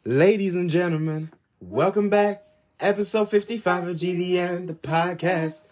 Ladies and gentlemen, welcome back. Episode 55 of GDN, the podcast.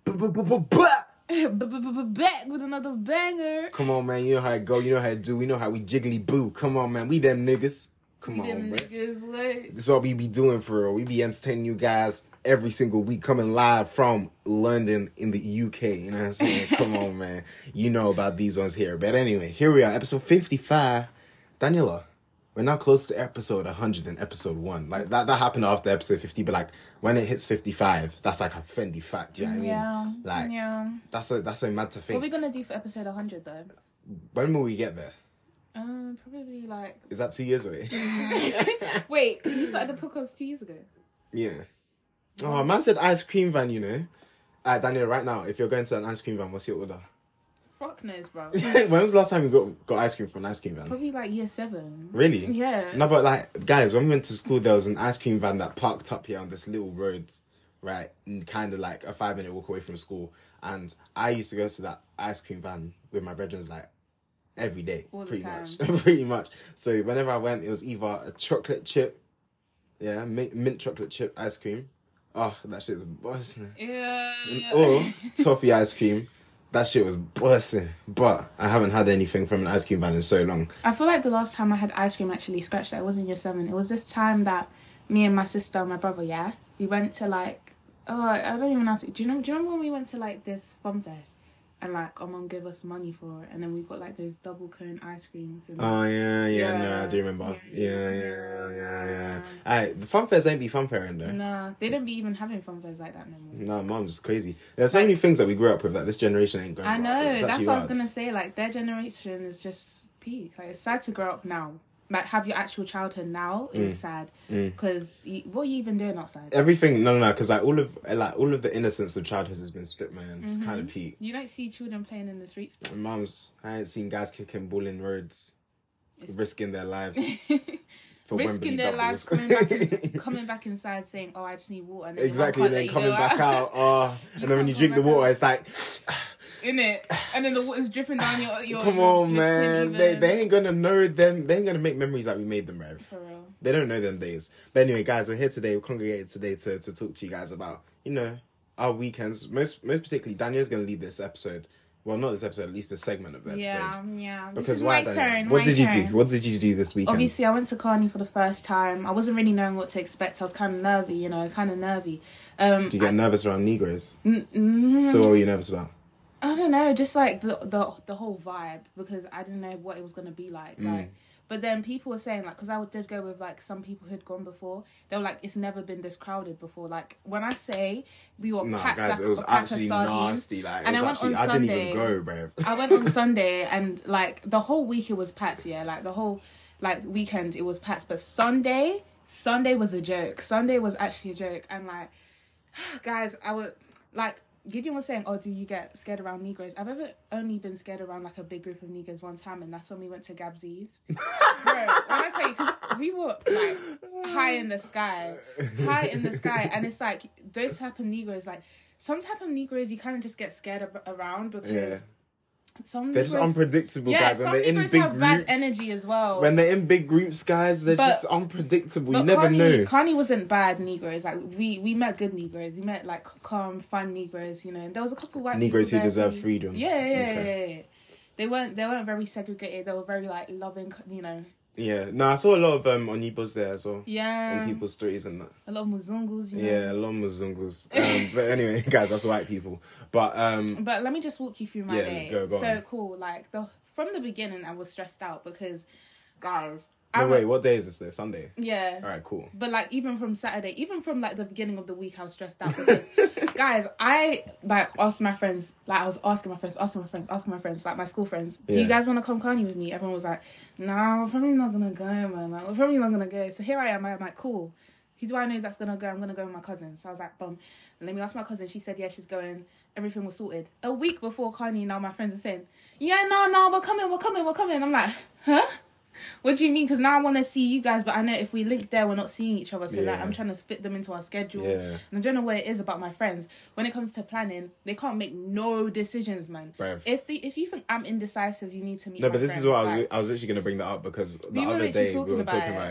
Back with another banger. Come on, man. You know how it go. You know how it do. We know how we jiggly boo. Come on, man. We them niggas. Come on, man. What? This is what we be doing for real. We be entertaining you guys every single week, coming live from London in the UK. You know what I'm saying? Come on, man. You know about these ones here. But anyway, here we are, episode 55. Daniela, we're now close to episode 100 and episode 1. Like, that happened after episode 50, but, like, when it hits 55, that's, like, a Fendi fact, do you know what I mean? Like, yeah. That's so mad to think. What are we going to do for episode 100, though? When will we get there? Probably, like... Is that 2 years away? Wait, you started the podcast 2 years ago? Yeah. Oh, man said ice cream van, you know. Alright, Daniel, right now, if you're going to an ice cream van, what's your order? Fuck knows, bro. When was the last time you got ice cream from an ice cream van? Probably like year 7. Really? Yeah. No, but like, guys, when we went to school, there was an ice cream van that parked up here on this little road, right? And kind of like a 5-minute walk away from school. And I used to go to that ice cream van with my brethren, like, every day. All the pretty time. much. Pretty much. So whenever I went, it was either a chocolate chip, yeah, mint chocolate chip ice cream. Oh, that shit was busting. Yeah. Or toffee ice cream. That shit was busting. But I haven't had anything from an ice cream van in so long. I feel like the last time I had ice cream actually scratched that. It wasn't year 7. It was this time that me and my sister and my brother, we went to like, I don't even know. Do you remember when we went to like this fun fair? And like our mum gave us money for it, and then we got like those double cone ice creams. And, oh yeah, no, I do remember. Yeah. Alright, the fun fairs ain't be fun fairing though. Nah, they don't be even having fun fairs like that no more. No, mom's just crazy. There's so many things that we grew up with that this generation ain't going. I know, it's that's actually what I was hard. gonna say. Like their generation is just peak. Like it's sad to grow up now. Like have your actual childhood now is sad because what are you even doing outside? Everything, no, because like all of the innocence of childhood has been stripped, man. It's kind of peak. You don't see children playing in the streets, bro. I ain't seen guys kicking ball in roads, risking their lives. For risking Wembley their doubles. lives, coming back inside saying, "Oh, I just need water." And then exactly, and then coming back out. And then when you drink the water, it's like, in it, and then the water's dripping down your come on, man. They ain't gonna know them. They ain't gonna make memories like we made them, right? For real. They don't know them days. But anyway, guys, we're here today. We're congregated today to talk to you guys about, our weekends. Most particularly, Daniel's gonna lead this episode. Well, not this episode, at least a segment of the episode. Yeah. Because this is why, my Daniel? turn. What did you do? What did you do this weekend? Obviously, I went to Carney for the first time. I wasn't really knowing what to expect. I was kind of nervy, Do you get nervous around Negroes? So what were you nervous about? I don't know, just like the whole vibe, because I didn't know what it was going to be like. But then people were saying, like, because I did go with, like, some people who'd gone before. They were like, it's never been this crowded before. Like, when I say we were packed, guys, like it was a pack actually of sardines. nasty. Like, and I didn't even go, bro. I went on Sunday, and, like, the whole week it was packed, Like, the whole, like, weekend it was packed. But Sunday was a joke. Sunday was actually a joke. And, like, guys, I was, like... Gideon was saying, do you get scared around Negroes? I've ever only been scared around, like, a big group of Negroes one time, and that's when we went to Gabsies. Bro, when I tell you, because we were, like, high in the sky, and it's, like, those type of Negroes, like, some type of Negroes you kind of just get scared around, because... They're just unpredictable, guys. When they're in big have groups, bad energy as well. When they're in big groups, guys, they're just unpredictable. You never know. Carney wasn't bad Negroes. Like we met good Negroes. We met like calm, fun Negroes. And there was a couple white Negroes who people deserve freedom. Yeah. They weren't very segregated. They were very like loving. Yeah, no, I saw a lot of Onibos there as well. Yeah. On people's stories and that. A lot of Muzungus, Yeah, a lot of Muzungus. But anyway, guys, that's white people. But let me just walk you through my day. Go so on. Cool. Like from the beginning, I was stressed out because, guys. Wait, what day is this though? Sunday? Yeah. All right, cool. But like even from Saturday, even from like the beginning of the week, I was stressed out because, guys, I like asked my friends, like I was asking my friends, like my school friends, do you guys want to come Carney with me? Everyone was like, no, we're probably not gonna go, man. Like, we're probably not gonna go. So here I am. I'm like, cool. Who do I know that's gonna go? I'm gonna go with my cousin. So I was like, boom. And let me ask my cousin. She said, yeah, she's going. Everything was sorted. A week before Carney, now my friends are saying, yeah, no, we're coming. I'm like, huh? What do you mean? Because now I want to see you guys, but I know if we link there, we're not seeing each other. So like, I'm trying to fit them into our schedule. Yeah. And I don't know what it is about my friends. When it comes to planning, they can't make no decisions, man. Bruv. If you think I'm indecisive, you need to meet. No, but my this friends. is what I was literally going to bring that up because the other day we were talking about it.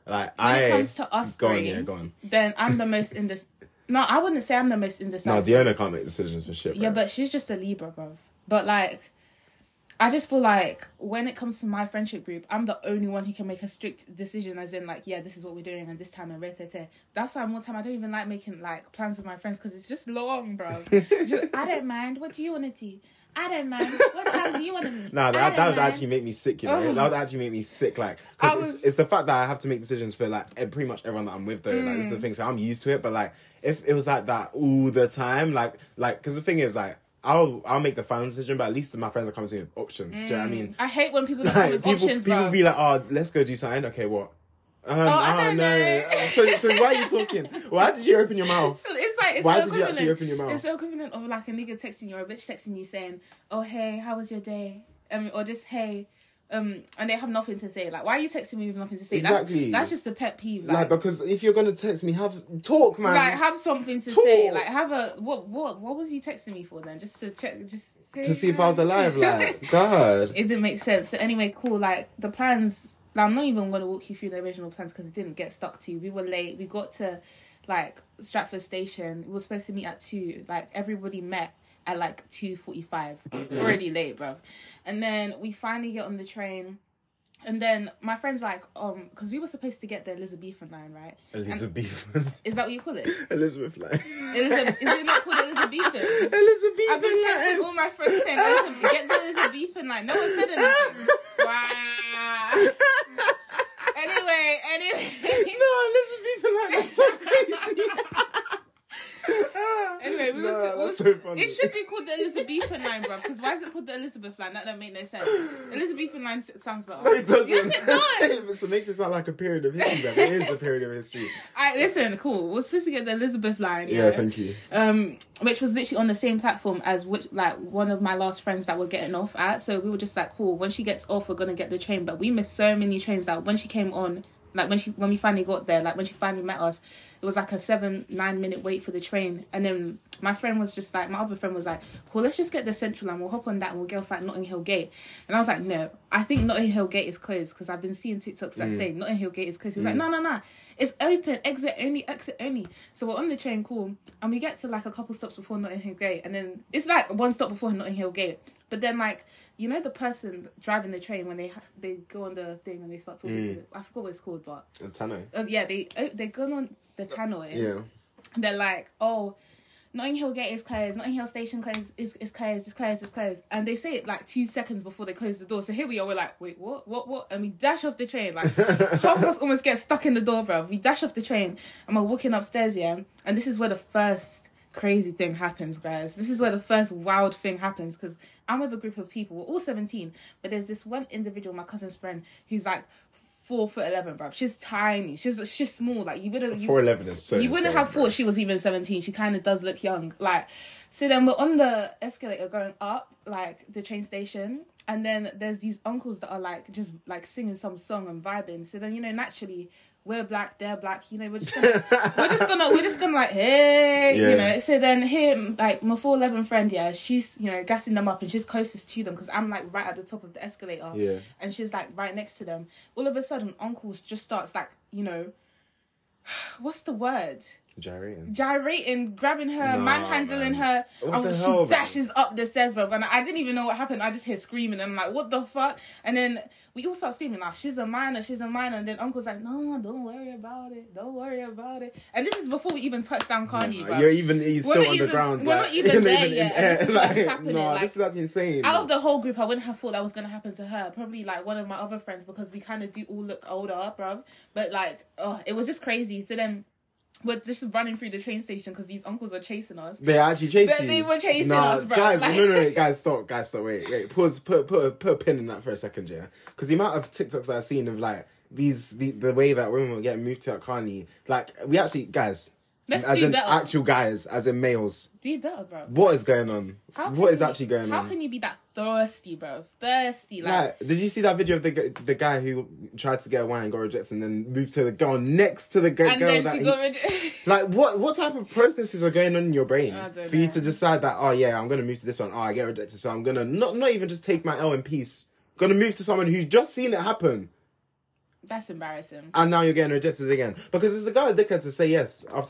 Like, when it comes to us go on, three, yeah, go on. then I'm the most No, I wouldn't say I'm the most indecisive. No, Diona can't make decisions for shit, bro. Yeah, but she's just a Libra, bro. But, like, I just feel like when it comes to my friendship group, I'm the only one who can make a strict decision, as in, like, yeah, this is what we're doing and this time and rete. That's why more time I don't even like making, like, plans with my friends because it's just long, bro. I don't mind. What do you want to do? I don't mind. What time do you want to meet? No, that would actually make me sick, you know? That would actually make me sick, like... Because it's the fact that I have to make decisions for, like, pretty much everyone that I'm with, though. Like, it's the thing, so I'm used to it. But, like, if it was like that all the time, like... Because the thing is, like... I'll make the final decision, but at least my friends are coming to me with options. Do you know what I mean? I hate when people don't come with options, bro. People be like, oh, let's go do something. Okay, what? I don't know. So why are you talking? Why did you open your mouth? Why did you actually open your mouth? It's the equivalent of like a nigga texting you or a bitch texting you saying, oh, hey, how was your day? Or just, hey... and they have nothing to say. Like, why are you texting me with nothing to say? Exactly. That's just a pet peeve. Like, because if you're gonna text me, talk, man. Like, have something to say. Like, have a what was you texting me for then? Just to check, just say, to see if I was alive. Like, God, it didn't make sense. So anyway, cool. Like the plans. Like, I'm not even gonna walk you through the original plans because it didn't get stuck to. We were late. We got to like Stratford Station. We were supposed to meet at 2:00. Like everybody met at like 2:45. Already late, bruv. And then we finally get on the train. And then my friend's like, because we were supposed to get the Elizabethan line, right? Elizabethan. Is that what you call it? Elizabeth line. Is it not called Elizabethan? Elizabethan I've been line. texting all my friends saying, get the Elizabethan line. No one said anything. Wow. Anyway. No, Elizabethan line. That's so crazy. Anyway, that's so funny. It should be called the Elizabethan line, bruv. Because why is it called the Elizabeth line? That don't make no sense. Elizabethan line sounds better. No, it doesn't. Yes, it does. So it makes it sound like a period of history, bruv. It is a period of history. Listen, cool. We're supposed to get the Elizabeth line. Yeah, thank you. Which was literally on the same platform as one of my last friends that were getting off at. So we were just like, cool. When she gets off, we're gonna get the train. But we missed so many trains that when she came on. Like, when we finally got there, like, when she finally met us, it was, like, a 7-9 minute wait for the train. And then my friend was just, like, my other friend was like, cool, let's just get the Central line. We'll hop on that and we'll go for Notting Hill Gate. And I was like, no, I think Notting Hill Gate is closed because I've been seeing TikToks that say Notting Hill Gate is closed. He was like, no. It's open, exit only. So we're on the train, cool. And we get to, like, a couple stops before Notting Hill Gate. And then it's, like, one stop before Notting Hill Gate. But then, like, you know the person driving the train when they go on the thing and they start talking to it? I forgot what it's called, but... A tannoy. Yeah, they go on the tannoy. Yeah. And they're like, oh, Notting Hill Gate is closed. Notting Hill Station is closed. And they say it, like, 2 seconds before they close the door. So here we are, we're like, wait, what? And we dash off the train. Like, half of us almost get stuck in the door, bro. We dash off the train and we're walking upstairs, yeah? And this is where the first... crazy thing happens, guys. This is where the first wild thing happens because I'm with a group of people. We're all 17, but there's this one individual, my cousin's friend, who's like 4'11", bruv. She's tiny. She's small. Like you wouldn't. 4'11" is so. You wouldn't have thought she was even 17. She kind of does look young. Like, so then we're on the escalator going up, like the train station, and then there's these uncles that are like just like singing some song and vibing. So then naturally. We're black, they're black, we're just gonna like, hey, yeah. So then him, like, my 4'11" friend, yeah, she's, gassing them up and she's closest to them because I'm, like, right at the top of the escalator. Yeah. And she's, like, right next to them. All of a sudden, Uncle just starts, like, what's the word? Gyrating, grabbing her, manhandling her. And she dashes up the stairs, bro. And I didn't even know what happened. I just hear screaming. And I'm like, what the fuck? And then we all start screaming, like, she's a minor. And then Uncle's like, no, don't worry about it. And this is before we even touch down Carney, bro. He's still underground. We're not even there yet. This is what's happening. No, this is actually insane. Out of the whole group, I wouldn't have thought that was going to happen to her. Probably, like, one of my other friends because we kind of do all look older, bro. But, like, it was just crazy. So then... we're just running through the train station because these uncles are chasing us. They actually chased you? They were chasing us, bro. Guys, no, guys, stop. Wait, pause, put a pin in that for a second, yeah? Because the amount of TikToks I've seen of, like, the way that women were getting moved to at Carney, like, we actually, guys... Let's do better. Actual guys, as in males. Do better, bro. What is going on? What is actually going on? How can you be that thirsty, bro? Thirsty, like... Did you see that video of the guy who tried to get a wine and got rejected and then moved to the girl next to the girl that he... Like, what type of processes are going on in your brain for you to decide that, oh yeah, I'm going to move to this one, oh, I get rejected, so I'm going to not even just take my L in peace. I'm going to move to someone who's just seen it happen. That's embarrassing. And now you're getting rejected again. Because it's the guy a dickhead to say yes after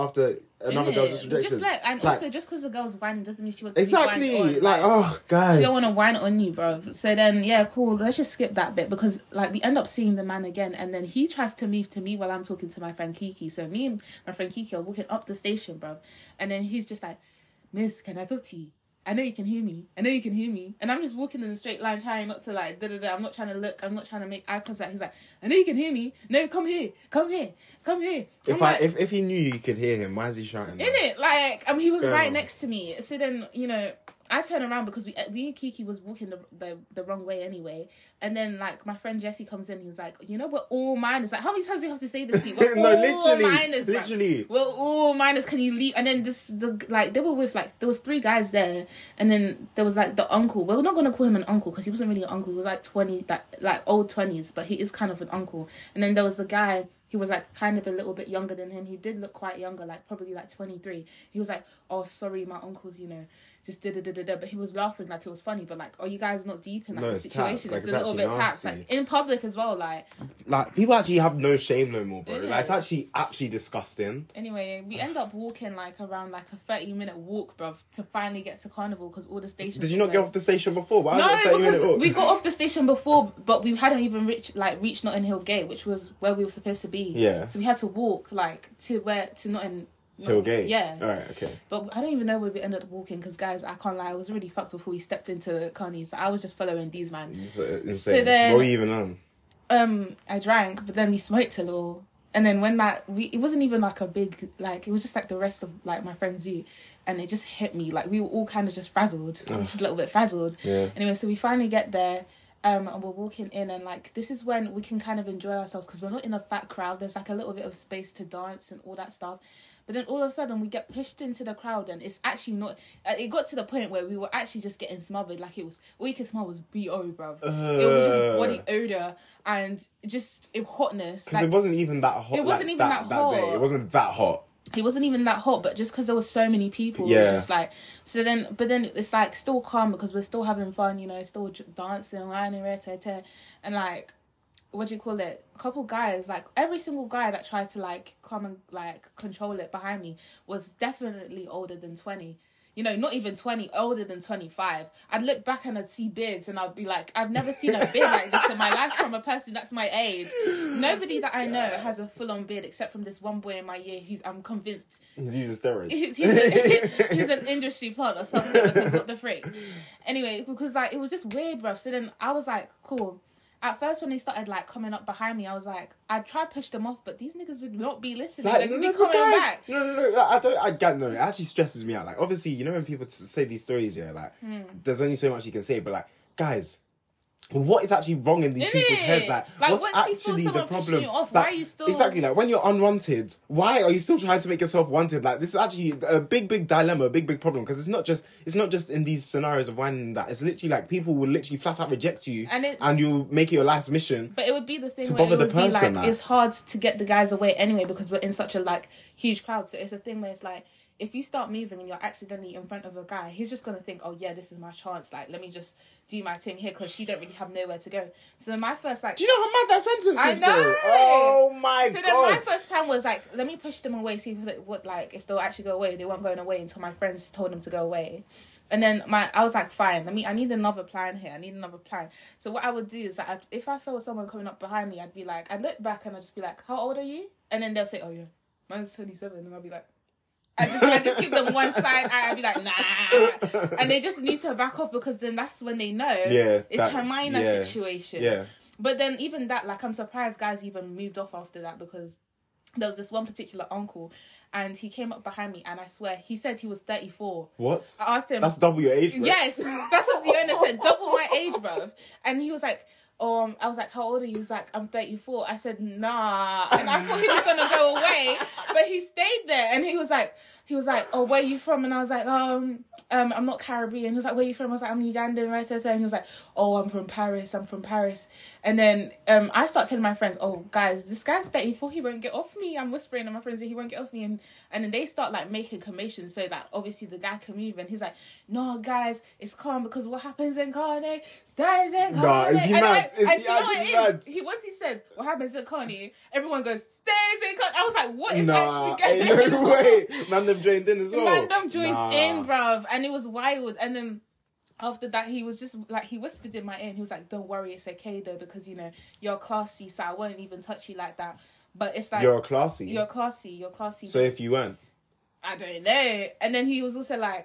another girl just rejected. Also, just because the girl's whining doesn't mean she wants exactly. to be whined on. Like, oh, guys. She don't want to whine on you, bro. So then, yeah, cool. Let's just skip that bit because, like, we end up seeing the man again, and then he tries to move to me while I'm talking to my friend Kiki. So me and my friend Kiki are walking up the station, bro. And then he's just like, Miss, can I talk to you? I know you can hear me. I know you can hear me. And I'm just walking in a straight line, trying not to like, I'm not trying to look. I'm not trying to make eye contact. He's like, I know you can hear me. No, come here. Come here. Come here. If he knew you could hear him, why is he shouting? Innit? Like, he was right next to me. So then, you know, I turn around because we and Kiki was walking the wrong way anyway. And then, like, my friend Jesse comes in. He was like, you know, we're all minors. Like, how many times do you have to say this to you? We're all minors. Literally. We're all minors. Can you leave? And then they were with, like, there was 3 guys there. And then there was, like, the uncle. We're not going to call him an uncle because he wasn't really an uncle. He was, like, 20, like old 20s. But he is kind of an uncle. And then there was the guy. He was, like, kind of a little bit younger than him. He did look quite younger, like, probably, like, 23. He was like, oh, sorry, my uncle's, you know, just da-da-da-da-da. But he was laughing like it was funny. But, like, are you guys not deep in, like, the situation? Like, it's a little bit taxed. Like, in public as well, like... Like, people actually have no shame no more, bro. Like, it's actually disgusting. Anyway, we end up walking, like, around, like, a 30-minute walk, bruv, to finally get to Carnival because all the stations... Did you not get off the station before? Why no, because we got off the station before, but we hadn't even reached Notting Hill Gate, which was where we were supposed to be. Yeah. So we had to walk, like, to Notting Hill Gate. Yeah. Alright, okay. But I don't even know where we ended up walking because, guys, I can't lie, I was really fucked before we stepped into Carney's. So I was just following these man. It's insane. So then, what were you even on? I drank, but then we smoked a little. And then when it wasn't even like a big, like, it was just like the rest of, like, my friends do. And it just hit me. Like, we were all kind of just frazzled. Just a little bit frazzled. Yeah. Anyway, so we finally get there. And we're walking in, and, like, this is when we can kind of enjoy ourselves because we're not in a fat crowd. There's, like, a little bit of space to dance and all that stuff. But then all of a sudden we get pushed into the crowd, and it's actually not... it got to the point where we were actually just getting smothered. Like, it was... All you could smell was BO, bruv. It was just body odour and just hotness. Because it wasn't even that hot. It wasn't even that hot. Day. It wasn't that hot. It wasn't even that hot, but just because there was so many people, yeah. It was just like... So then... But then it's, like, still calm because we're still having fun, you know, still dancing, whining, and, like... What do you call it? A couple guys, like, every single guy that tried to, like, come and, like, control it behind me was definitely older than 20. You know, not even 20, older than 25. I'd look back and I'd see beards and I'd be like, I've never seen a beard like this in my life from a person that's my age. Nobody that I know has a full-on beard except from this one boy in my year who's, I'm convinced... He's using steroids. He's an industry plant or something because what the frick. Anyway, because, like, it was just weird, bruv. So then I was like, cool. At first, when they started, like, coming up behind me, I was like, I'd try to push them off, but these niggas would not be listening. Like, they would be coming back. No, I get, no, it actually stresses me out. Like, obviously, you know when people say these stories, yeah, like, there's only so much you can say, but, like, guys... What is actually wrong in these people's heads? Like what's actually the problem? Off, why are you still... Exactly, like, when you're unwanted, why are you still trying to make yourself wanted? Like, this is actually a big dilemma, a big problem, because it's not just in these scenarios of whining that. It's literally like people will literally flat out reject you, and you'll make it your life's mission. But it would be the thing where it would be like, it's hard to get the guys away anyway because we're in such a, like, huge crowd. So it's a thing where it's like, if you start moving and you're accidentally in front of a guy, he's just going to think, oh, yeah, this is my chance. Like, let me just do my thing here because she don't really have nowhere to go. So then my first, like... Do you know how mad that sentence is, I know! Bro? Oh, my God. So then my first plan was, like, let me push them away, see if they'll actually go away. They weren't going away until my friends told them to go away. And then I was like, fine, I need another plan here. I need another plan. So what I would do is, like, if I felt someone coming up behind me, I'd be like, I'd look back and I'd just be like, how old are you? And then they'll say, oh, yeah, mine's 27. And I'll be like... I just give them one side. I'd be like, nah. And they just need to back off because then that's when they know it's Hermione situation. Yeah. But then even that, like, I'm surprised guys even moved off after that because there was this one particular uncle and he came up behind me and I swear, he said he was 34. What? I asked him. That's double your age, bro. Yes. That's what the owner said. Double my age, bruv. And he was like... I was like, how old are you? He was like, I'm 34. I said, nah. And I thought he was going to go away. But he stayed there. And he was like, oh, where are you from? And I was like, I'm not Caribbean. He was like, where are you from? I was like, I'm Ugandan, right? And he was like, oh, I'm from Paris. And then I started telling my friends, oh, guys, this guy's 34. He won't get off me. I'm whispering to my friends that he won't get off me. And then they start, like, making commotion so that obviously the guy can move. And he's like, no, guys, it's calm because what happens in Carne stays in Carne. Nah, is he mad? Is and he you know what actually it mad? is? Once he said, what happens at Carney, everyone goes, stays in Carney. I was like, what is Nah, actually ain't going no on? way. Man, them joined in as well. Random joined Nah. in, bruv. And it was wild. And then after that, he was just like, he whispered in my ear and he was like, don't worry, it's okay though, because, you know, you're classy, so I won't even touch you like that. But it's like, You're classy. You're classy. So if you weren't? I don't know. And then he was also like,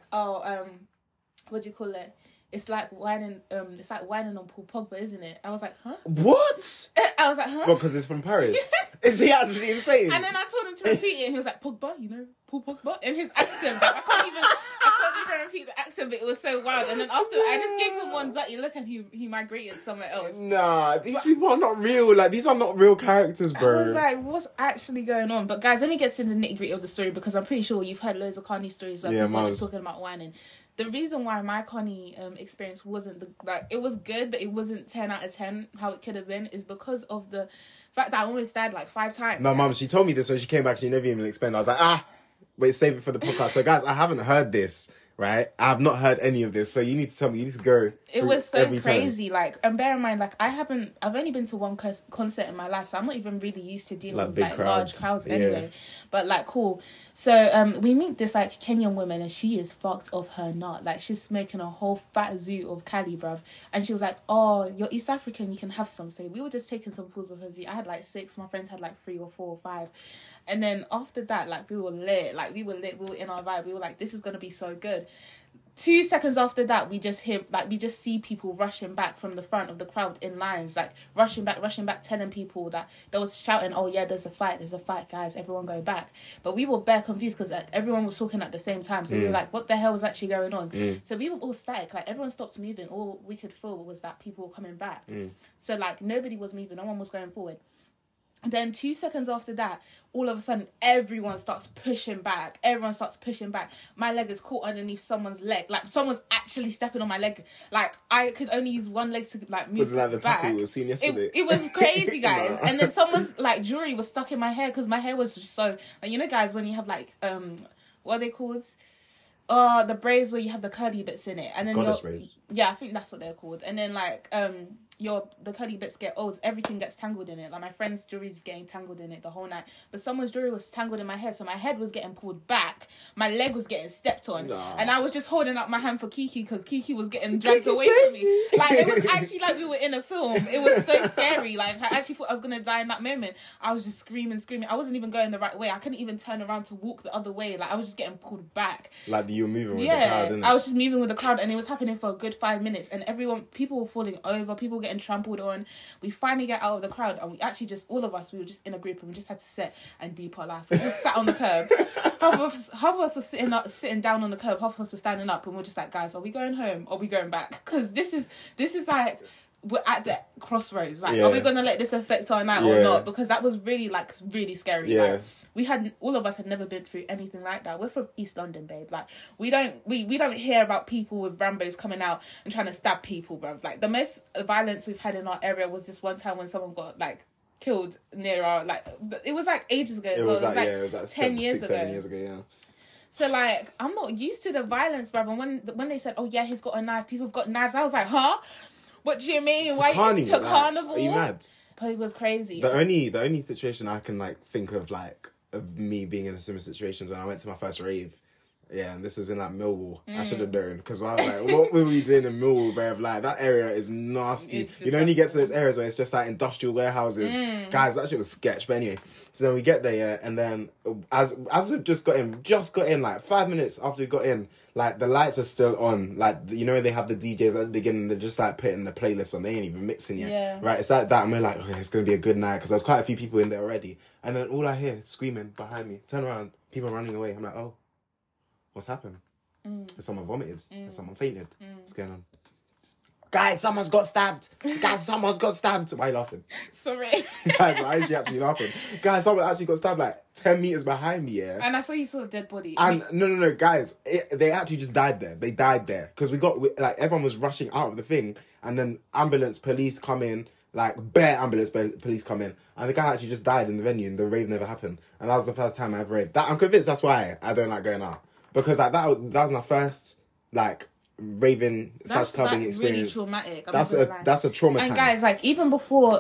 what do you call it? It's like whining on Paul Pogba, isn't it? I was like, huh? What? I was like, huh? Well, because it's from Paris. Is he actually insane? And then I told him to repeat it, and he was like, Pogba, you know, Paul Pogba, in his accent. But I can't even repeat the accent, but it was so wild. And then after that, I just gave him one dirty look, and he migrated somewhere else. Nah, these people are not real. Like, these are not real characters, bro. I was like, what's actually going on? But guys, let me get to the nitty gritty of the story, because I'm pretty sure you've heard loads of Carney stories where people are just talking about whining. The reason why my Carney experience wasn't it was good, but it wasn't 10 out of 10 how it could have been, is because of the fact that I almost died like 5 times. No, Mum, she told me this when she came back. She never even explained. I was like, wait, save it for the podcast. So, guys, I haven't heard this, right? I have not heard any of this. So you need to tell me. You need to go. It was so crazy. Like, and bear in mind, like, I've only been to one concert in my life, so I'm not even really used to dealing with like large crowds anyway. But like, cool. So we meet this like Kenyan woman, and she is fucked off her nut. Like, she's smoking a whole fat zoo of Cali, bruv. And she was like, "Oh, you're East African, you can have some." So we were just taking some pulls of her zoo. I had like 6. My friends had like 3 or 4 or 5. And then after that, like, we were lit. Like, we were lit. We were in our vibe. We were like, this is gonna be so good. 2 seconds after that, we just see people rushing back from the front of the crowd in lines, like rushing back, telling people that they was shouting, "Oh yeah, there's a fight, guys, everyone go back." But we were bare confused because like, everyone was talking at the same time, so we were like, what the hell was actually going on? So we were all static, like everyone stopped moving. All we could feel was that people were coming back. So like nobody was moving, no one was going forward. Then 2 seconds after that, all of a sudden, everyone starts pushing back. My leg is caught underneath someone's leg. Like, someone's actually stepping on my leg. Like, I could only use one leg to, like, move back. Was it like the tackle we were seeing yesterday? It was crazy, guys. Nah. And then someone's, like, jewelry was stuck in my hair because my hair was just so... Like, you know, guys, when you have, like, what are they called? The braids where you have the curly bits in it. And then Goddess braids. Yeah, I think that's what they're called. And then, like, the curly bits get old, everything gets tangled in it. Like, my friend's jewelry was getting tangled in it the whole night, but someone's jewelry was tangled in my hair, so my head was getting pulled back, my leg was getting stepped on, and I was just holding up my hand for Kiki because Kiki was getting dragged away from me. Like, it was actually like we were in a film. It was so scary. Like, I actually thought I was gonna die in that moment. I was just screaming. I wasn't even going the right way. I couldn't even turn around to walk the other way. Like, I was just getting pulled back. Like, you were moving with the crowd, didn't it? I was just moving with the crowd, and it was happening for a good 5 minutes, and people were falling over, people getting trampled on. We finally get out of the crowd, and we actually just, all of us, we were just in a group, and we just had to sit and deep our life. We just sat on the curb. half of us were sitting down on the curb, half of us were standing up, and we're just like, guys, are we going home or are we going back? Because this is like, we're at the crossroads. Like, are we gonna let this affect our night or not? Because that was really scary. Like, all of us had never been through anything like that. We're from East London, babe. Like, we don't hear about people with Rambos coming out and trying to stab people, bruv. Like, the most violence we've had in our area was this one time when someone got like killed near our, like, it was like ages ago. It was like 10 years ago. 7 years ago, yeah. So, like, I'm not used to the violence, bruv. And when they said, "Oh yeah, he's got a knife," people have got knives, I was like, huh? What do you mean? Why to carnival? Are you mad? But it was crazy. The only situation I can like think of, like, of me being in a similar situation, when I went to my first rave. Yeah, and this is in like Millwall. I should have known, because I was like, what were we doing in Millwall, bruv? Like, that area is nasty. You know, when you get to those areas where it's just like industrial warehouses, guys, that shit was sketch. But anyway, so then we get there, yeah, and then as we've just got in, like 5 minutes after we got in, like, the lights are still on. Like, you know, they have the DJs at the beginning, they're just like putting the playlist on, they ain't even mixing yet. Yeah. Right, it's like that, and we're like, okay, it's gonna be a good night, because there's quite a few people in there already. And then all I hear screaming behind me, turn around, people running away. I'm like, oh, what's happened? Has someone vomited? Has someone fainted? What's going on? Guys, someone's got stabbed. Why are you laughing? Sorry. Guys, why is she actually laughing? Guys, someone actually got stabbed like 10 meters behind me, yeah? And I saw you saw a dead body. And no, guys, they actually just died there. They died there. Because like, everyone was rushing out of the thing, and then ambulance, police come in, like, bare ambulance, police come in, and the guy actually just died in the venue, and the rave never happened. And that was the first time I ever raved. I'm convinced that's why I don't like going out. Because, like, that was my first, like, raving slash clubbing really experience. traumatic. That's a trauma And time. guys, like even before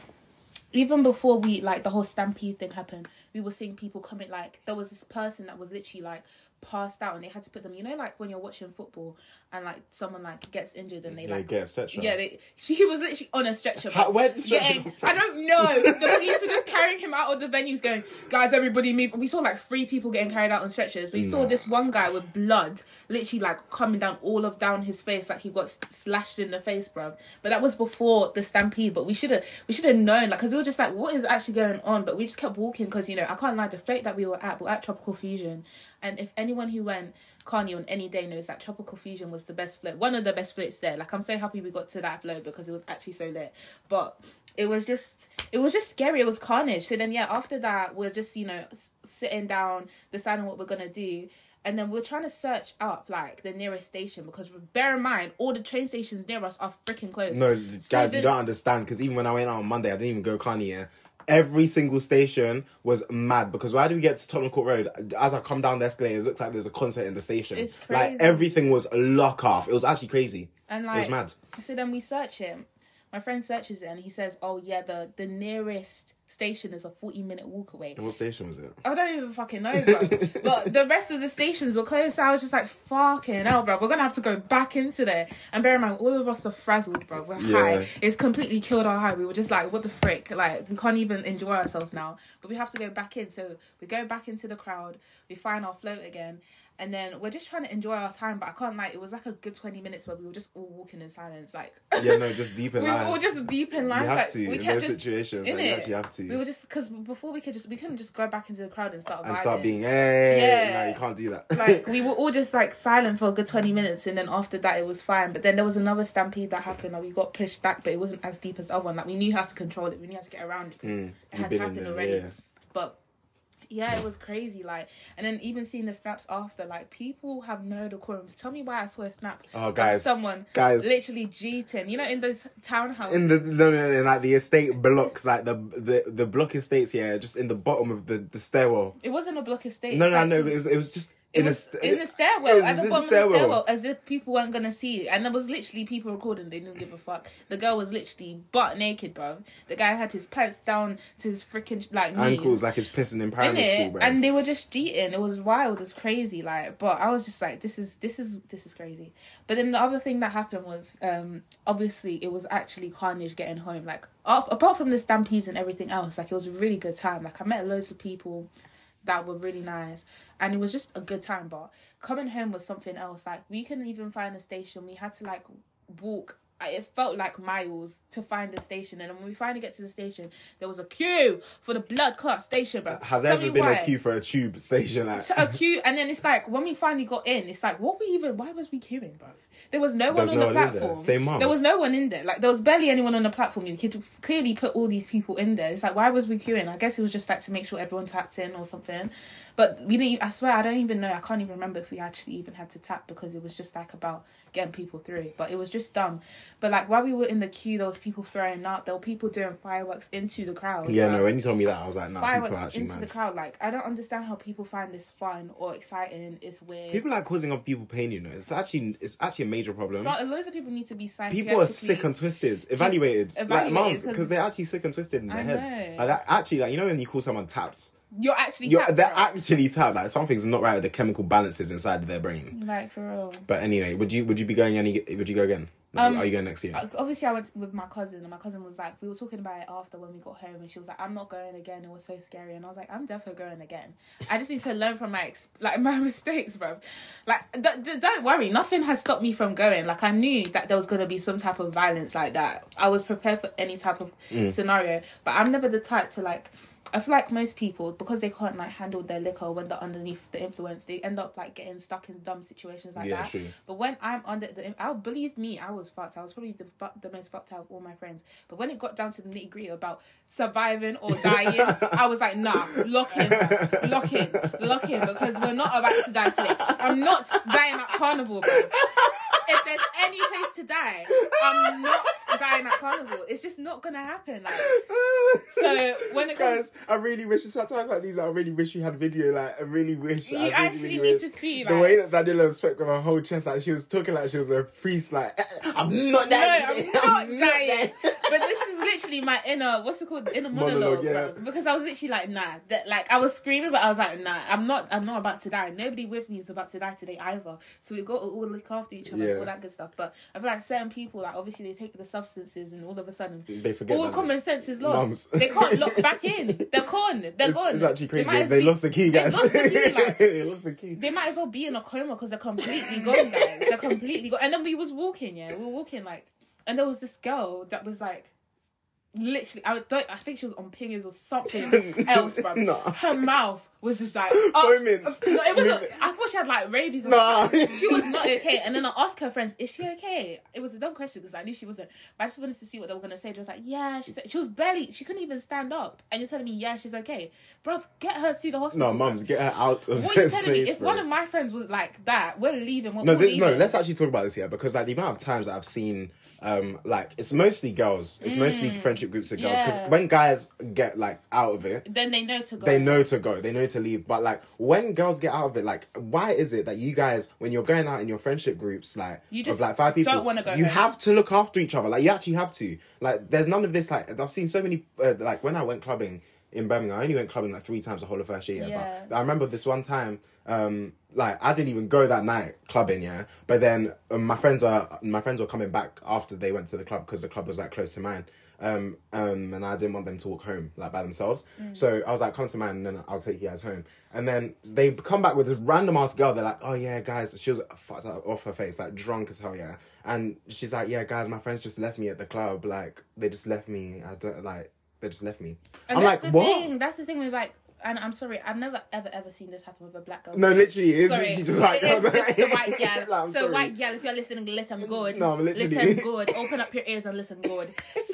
we like the whole stampede thing happened, we were seeing people coming. Like there was this person that was literally like passed out, and they had to put them. You know, like when you're watching football and like someone like gets injured and they get a stretcher. Yeah, he was literally on a stretcher. Where the stretcher come from? I don't know. The police were just carrying him out of the venues, going, "Guys, everybody move." We saw like 3 people getting carried out on stretchers. We saw this one guy with blood literally like coming down down his face, like he got slashed in the face, bruv. But that was before the stampede. But we should have known, like, because we were just like, what is actually going on? But we just kept walking because, you know, I can't lie, the float that we were at Tropical Fusion, and if anyone who went Carney on any day knows that Tropical Fusion was the best float, one of the best floats there. Like, I'm so happy we got to that float because it was actually so lit. But it was just scary. It was carnage. So then, yeah, after that, we're just, you know, sitting down, deciding what we're gonna do. And then we're trying to search up, like, the nearest station, because bear in mind, all the train stations near us are freaking close. No, guys, you don't understand, because even when I went out on Monday, I didn't even go Carney, yeah? Every single station was mad, because why do we get to Tottenham Court Road? As I come down the escalator, it looks like there's a concert in the station. It's crazy. Like, everything was lock off. It was actually crazy. And like, it was mad. So then we search him. My friend searches it and he says, oh yeah, the nearest station is a 40-minute walk away. And what station was it? I don't even fucking know, bro. But the rest of the stations were closed, so I was just like, fucking hell, bro. We're gonna have to go back into there. And bear in mind, all of us are frazzled, bro. We're high. It's completely killed our high. We were just like, what the frick? Like, we can't even enjoy ourselves now. But we have to go back in. So we go back into the crowd. We find our float again. And then we're just trying to enjoy our time, but I can't lie, it was like a good 20 minutes where we were just all walking in silence, like... Yeah, no, just deep in line. We were all just deep in line. You have like, to, we in kept those just, situations, like, you actually have to. We were just... Because before we couldn't just go back into the crowd and start vibing. And start being, hey, yeah. No, you can't do that. Like, we were all just, like, silent for a good 20 minutes, and then after that, it was fine. But then there was another stampede that happened, and we got pushed back, but it wasn't as deep as the other one. Like, we knew how to control it. We knew how to get around it, because it had happened already. Yeah. But... yeah, it was crazy, like, and then even seeing the snaps after, like, people have no decorum. Tell me why I saw a snap of someone literally cheating, you know, in those townhouses. In like the estate blocks, like the block estates, yeah, just in the bottom of the stairwell. It wasn't a block estate. No, but it was just in the stairwell, at the bottom of the stairwell, as if people weren't gonna see it. And there was literally people recording. They didn't give a fuck. The girl was literally butt naked, bro. The guy had his pants down to his freaking like knees. Ankles, like he's pissing in primary school, bro. And they were just cheating. It was wild. It's crazy. Like, but I was just like, this is crazy. But then the other thing that happened was, obviously, it was actually carnage getting home. Like, apart from the stampedes and everything else, like, it was a really good time. Like, I met loads of people that were really nice, and it was just a good time. But coming home was something else. Like, we couldn't even find a station. We had to like walk, it felt like miles to find a station. And when we finally get to the station, there was a queue for the blood clot station, bro. Has there ever been a queue for a tube station? Like? A queue, and then it's like, when we finally got in, it's like, why was we queuing, bro? There was no one on the platform. Same mums. There was no one in there. Like, there was barely anyone on the platform. You could clearly put all these people in there. It's like, why was we queuing? I guess it was just like to make sure everyone tapped in or something. But we didn't. I swear, I don't even know. I can't even remember if we actually even had to tap, because it was just like about getting people through. But it was just dumb. But like, while we were in the queue, there was people throwing up. There were people doing fireworks into the crowd. Yeah, no. When you told me that, I was like, nah, fireworks people are actually into mad. The crowd. Like, I don't understand how people find this fun or exciting. It's weird. People like causing other people pain. You know, it's actually a major problem. So, loads of people need to be psychiatrically... People are sick and twisted. Evaluated. Like mums, because they're actually sick and twisted in their heads. Like that, actually, like, you know when you call someone tapped? You're tapped. They're actually tapped. Like, something's not right with the chemical balances inside their brain. Like, for real. But anyway, would you be going would you go again? Are you going next year? Obviously, I went with my cousin, and my cousin was like, we were talking about it after when we got home, and she was like, I'm not going again. It was so scary. And I was like, I'm definitely going again. I just need to learn from my mistakes, bro. Like, don't worry. Nothing has stopped me from going. Like, I knew that there was going to be some type of violence like that. I was prepared for any type of scenario. But I'm never the type to, like... I feel like most people, because they can't like handle their liquor when they're underneath the influence, they end up like getting stuck in dumb situations like that. True. But when I'm under believe me, I was fucked. I was probably the most fucked out of all my friends. But when it got down to the nitty gritty about surviving or dying, I was like, nah, lock in, because we're not about to die today. I'm not dying at carnival, bro. If there's any place to die, I'm not dying at Carnival. It's just not gonna happen. Like, so when it comes, guys, I really wish sometimes like these. I really wish you had video. Like, I really wish you I really, actually really need wish. to see The way that Daniela spoke with her whole chest, like she was talking like she was a priest. Like, I'm not dying. No, I'm not dying. But this is literally my inner, what's it called, inner monologue, yeah. bro. Because I was literally like, nah. That, like, I was screaming, but I was like, nah, I'm not about to die. Nobody with me is about to die today either. So we've got to all look after each other and all that good stuff. But I feel like certain people, like, obviously they take the substances and all of a sudden they forget all common sense is lost. Mums. They can't lock back in. They're gone. They're gone. It's actually crazy. They lost the key, guys. They lost the key, like, they lost the key. They might as well be in a coma because they're completely gone, guys. They're completely gone. And then we were walking, like, and there was this girl that was like, literally, I think she was on pingers or something else, bro. Nah. Her mouth was just like foaming. No, it wasn't. I thought she had like rabies or something. She was not okay. And then I asked her friends, "Is she okay?" It was a dumb question because I knew she wasn't. But I just wanted to see what they were gonna say. She was like, "Yeah." She couldn't even stand up. And you're telling me, "Yeah, she's okay." Bruv, get her to the hospital. No, mums, get her out of what are you this telling me? place, If bro. one of my friends was like that, we're leaving. No, let's actually talk about this here because like the amount of times that I've seen, like it's mostly girls, it's mostly friendship groups of girls. Because when guys get like out of it, then they know to go. They know to go. They know to leave. But like when girls get out of it, like why is it that you guys, when you're going out in your friendship groups, like you just of like 5 people, don't want to go. You home. have to look after each other. Like you actually have to. Like there's none of this. Like I've seen so many. Like when I went clubbing in Birmingham, I only went clubbing like 3 times the whole of first year. Yeah. But I remember this one time. Like I didn't even go that night clubbing, yeah. But then my friends were coming back after they went to the club because the club was like close to mine. And I didn't want them to walk home like by themselves. So I was like, come to mine and then I'll take you guys home. And then they come back with this random ass girl. They're like, oh yeah, guys, she was fucked off her face, like drunk as hell, yeah. And she's like, yeah, guys, my friends just left me at the club. Like they just left me. They just left me. And I'm that's like, the what? thing. That's the thing with like. And I'm sorry, I've never ever seen this happen with a black girl. No, literally, it's sorry. literally just white girls. It's just the white girl. Like, so sorry. white girl, if you're listening, listen good. No, I'm literally... Listen good. Open up your ears and listen good.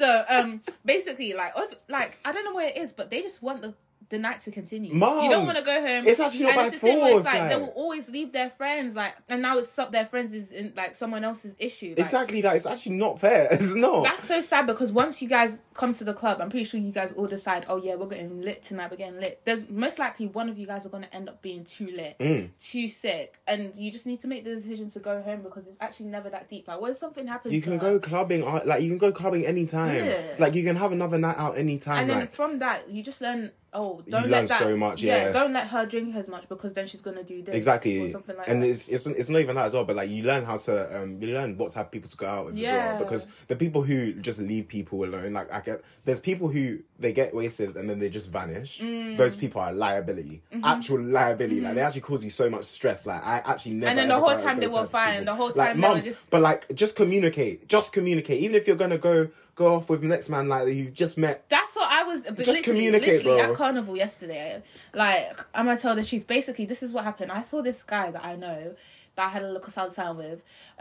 So basically, like I don't know what it is, but they just want the night to continue. Mums, you don't want to go home. It's actually not by the thing where force. it's like they will always leave their friends, like, and now it's their friends is in like someone else's issue. Like, exactly, like it's actually not fair. It's not. That's so sad because once you guys come to the club, I'm pretty sure you guys all decide, oh yeah, we're getting lit tonight. We're getting lit. There's most likely one of you guys are going to end up being too lit, too sick, and you just need to make the decision to go home because it's actually never that deep. Like, what if something happens? You can go clubbing, like you can go clubbing anytime. Yeah. Like you can have another night out anytime. And then like, from that, you just learn. Oh, you don't learn let that. so much, yeah. Don't let her drink as much because then she's gonna do this. exactly, or something like and that. it's not even that as well. But like you learn how to you learn what type of people to go out with as well. Because the people who just leave people alone, like there's people who they get wasted and then they just vanish. Those people are liability, actual liability. Like they actually cause you so much stress. Like I actually never. And then the whole time they were fine. The whole time they were just. But like, just communicate. Just communicate. Even if you're gonna go off with the next man like that you've just met. That's what I was. Just communicate, literally bro. At Carnival yesterday, like I'm gonna tell the truth. Basically, this is what happened. I saw this guy that I know that I had a look outside with.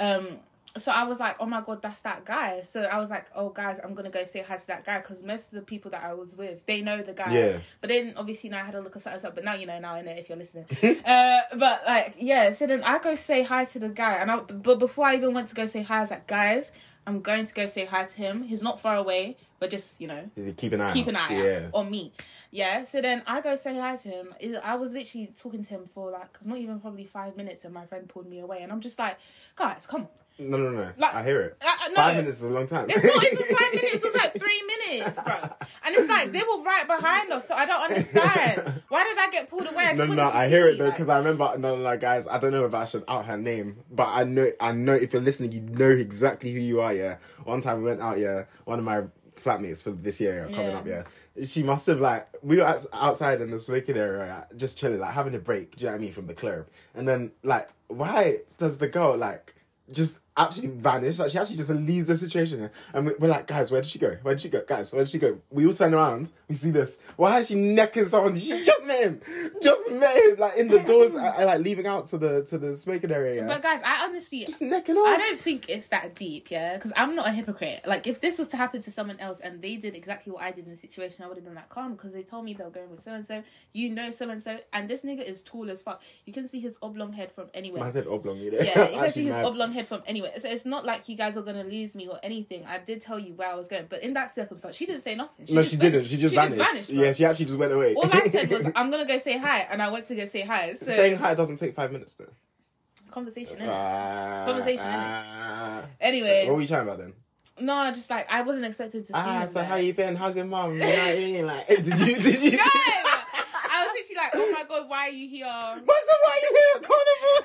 So I was like, oh my god, that's that guy. So I was like, oh guys, I'm gonna go say hi to that guy because most of the people that I was with, they know the guy. Yeah. But they didn't obviously know I had a look outside. But now you know. Now I know if you're listening. But like, yeah. So then I go say hi to the guy, but before I even went to go say hi, I was like, guys, I'm going to go say hi to him. He's not far away, but just, you know, keep an eye out on me. Yeah, so then I go say hi to him. I was literally talking to him for like not even probably 5 minutes and my friend pulled me away and I'm just like, guys, come on. No. Like, I hear it. No. 5 minutes is a long time. It's not even 5 minutes. It was like 3 minutes, bro. And it's like they were right behind us, so I don't understand. Why did I get pulled away? I hear it though because I remember. No, guys. I don't know if I should out her name, but I know. If you're listening, you know exactly who you are. Yeah. One time we went out. Yeah. One of my flatmates for this year coming up. Yeah. She must have we were outside in the smoking area, just chilling, like having a break. Do you know what I mean, from the club? And then why does the girl just actually vanish? Like she actually just leaves the situation, and we're like, guys, where did she go? Guys, where did she go? We all turn around, we see this. Why is she necking someone? She just met him, like in the doors, like leaving out to the smoking area. Yeah? But guys, I honestly just necking off. I don't think it's that deep, yeah, because I'm not a hypocrite. Like if this was to happen to someone else and they did exactly what I did in the situation, I would have been like, calm, because they told me they were going with so and so. You know, so and so, and this nigga is tall as fuck. You can see his oblong head from anywhere. I said oblong, you know. Yeah, you can see his oblong head from anywhere. Anyway, so it's not like you guys are going to lose me or anything. I did tell you where I was going. But in that circumstance, she didn't say nothing. She didn't. She just vanished. Yeah, she actually just went away. All I said was, I'm going to go say hi. And I went to go say hi. So, saying hi doesn't take 5 minutes, though. Conversation, innit? Conversation, innit? Anyways. What were you chatting about then? No, just like, I wasn't expected to see him so there. how you been? How's your mum? You know what I mean? Like, did you? No! I was literally like, oh my God, why are you here? Why are you here at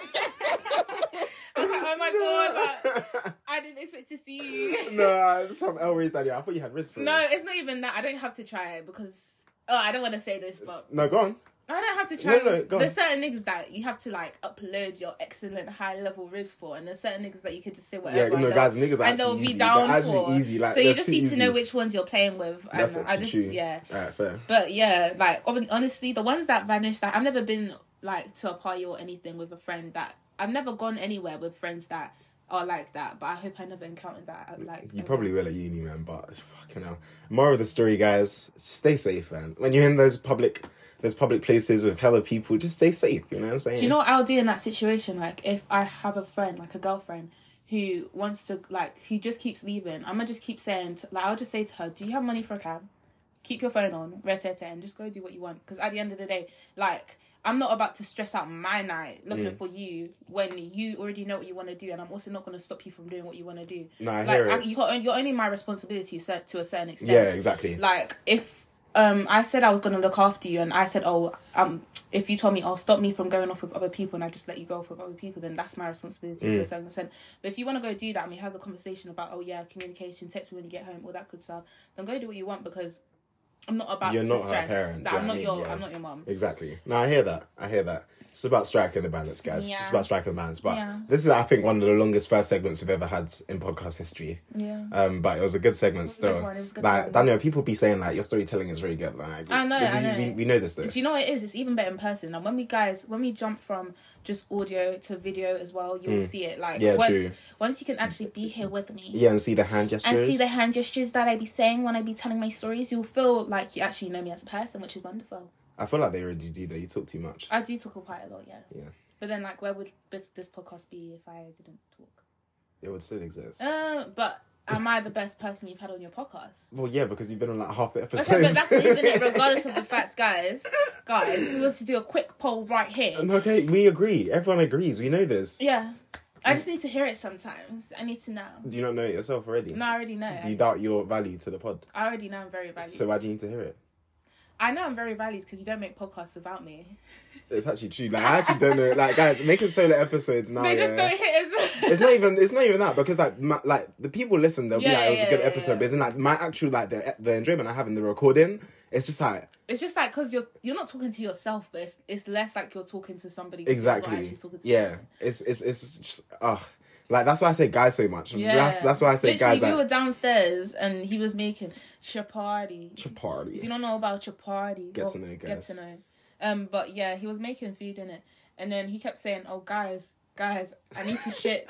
Carnival? I was like, oh my God, I didn't expect to see you. No, some Elrace daddy. I thought you had wrist for it. No, it's not even that. I don't have to try it because... Oh, I don't want to say this, but... No, go on. I don't have to try. No, go on. There's certain niggas that you have to like upload your excellent high level riffs for, and there's certain niggas that you can just say whatever. Yeah, no, guys, niggas are and they'll actually be easy. down They're actually for. easy. Like, so you just need easy. to know which ones you're playing with. That's and actually true. Yeah. Alright, fair. But yeah, like honestly, the ones that vanished, like, I've never been like to a party or anything with a friend that I've never gone anywhere with friends that are like that. But I hope I never encountered that. Like you probably will at uni, man. But fucking hell. Moral of the story, guys: stay safe, man. When you're in those public places with hella people, just stay safe, you know what I'm saying? Do you know what I'll do in that situation? Like, if I have a friend, like a girlfriend, who wants to, like, who just keeps leaving, I'm gonna just keep saying, I'll just say to her, do you have money for a cab? Keep your phone on, and just go do what you want. Because at the end of the day, like, I'm not about to stress out my night looking for you when you already know what you want to do, and I'm also not going to stop you from doing what you want to do. No, I hear it. You're only my responsibility to a certain extent. Yeah, exactly. Like, if I said I was going to look after you, and I said, if you told me, stop me from going off with other people, and I just let you go off with other people, then that's my responsibility to a certain extent. But if you want to go do that, and we have the conversation about, communication, text me when you get home, all that good stuff, then go do what you want, because I'm not about You're to not stress her parent. that I'm not your mum. Exactly. No, I hear that. It's about striking the balance, guys. Yeah. It's just about striking the balance. But this is, I think, one of the longest first segments we've ever had in podcast history. Yeah. But it was a good segment still. It was a good like, one. Daniel, people be saying like your storytelling is really good. Like, I know. We know this though. Do you know what it is? It's even better in person. And when we jump from just audio to video as well, you will see it. Like, once you can actually be here with me. Yeah, and see the hand gestures. And see the hand gestures that I be saying when I be telling my stories, you'll feel like you actually know me as a person, which is wonderful. I feel like they already do though. You talk too much. I do talk quite a lot, yeah. Yeah. But then, like, where would this podcast be if I didn't talk? It would still exist. But am I the best person you've had on your podcast? Well, yeah, because you've been on like half the episodes. Okay, but that's even it, regardless of the facts, guys. If we was to do a quick poll right here. Okay, we agree. Everyone agrees. We know this. Yeah. I just need to hear it sometimes. I need to know. Do you not know it yourself already? No, I already know. Do you doubt your value to the pod? I already know I'm very valued. So why do you need to hear it? I know I'm very valued because you don't make podcasts without me. It's actually true. Like, I actually don't know. Like, guys, making solo episodes now. They just don't hit as well. It's not even that, because like the people listen, they'll be like, it was a good episode. But isn't like my actual like the enjoyment I have in the recording? It's just like because you're not talking to yourself, but it's less like you're talking to somebody. Exactly. Yeah. It's just like, that's why I say guys so much. Yeah. That's why I say literally, guys. We were downstairs and he was making chapati. If you don't know about chapati, get to know, guys. Get to know. But yeah, he was making food in it, and then he kept saying, "Oh, guys, I need to shit."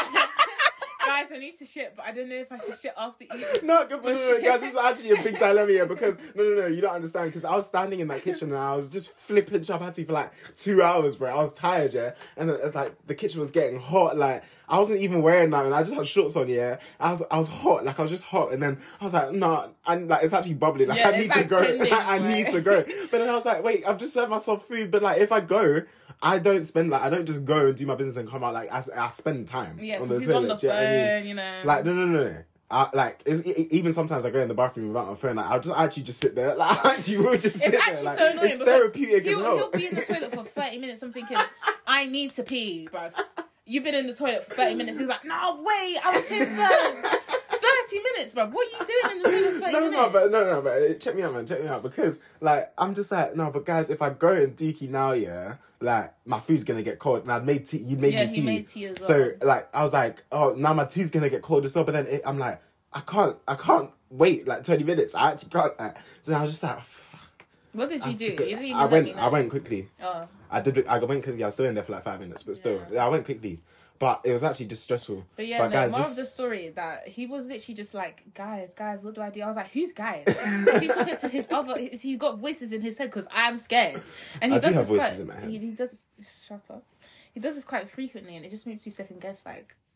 Guys, I need to shit, but I don't know if I should shit after eating. No, guys, this is actually a big dilemma here, because no, you don't understand, because I was standing in that kitchen and I was just flipping chapati for like 2 hours, bro. I was tired, yeah, and it's like the kitchen was getting hot. Like, I wasn't even wearing that, and I just had shorts on, yeah. I was hot, like I was just hot, and then I was like, no, and like it's actually bubbling. Like, I need to go. I need to go. But then I was like, wait, I've just served myself food, but like if I go, I don't just go and do my business and come out. Like, I spend time on the toilet. On the phone, you know. Like, no. Even sometimes I go in the bathroom without my phone. Like, I'll just actually just sit there. Like, I actually will just sit there. Like, it's actually so annoying. It's therapeutic as well. He'll be in the toilet for 30 minutes. I'm thinking, I need to pee, bro. You've been in the toilet for 30 minutes. He was like, no, wait, I was here first. 30 minutes, bro. What are you doing in the toilet for 30 minutes? No, but check me out, because, like, I'm just like, no, but guys, if I go and dookie now, yeah, like, my food's gonna get cold, and I made tea, you made me tea. He made tea as well. So, like, I was like, oh, now my tea's gonna get cold as well, but then I'm like, I can't wait, like, 20 minutes, I actually can't, like, so I was just like, what did you do? You didn't even I went quickly. Oh. I went quickly. I was still in there for like 5 minutes, but still, I went quickly. But it was actually just stressful. But yeah, guys, more of the story that he was literally just like, guys, what do I do? I was like, who's guys? Is he talking to his other? Is he got voices in his head? Because I'm scared. And he does have voices in my head. He does. Shut up. He does this quite frequently, and it just makes me second guess. Like,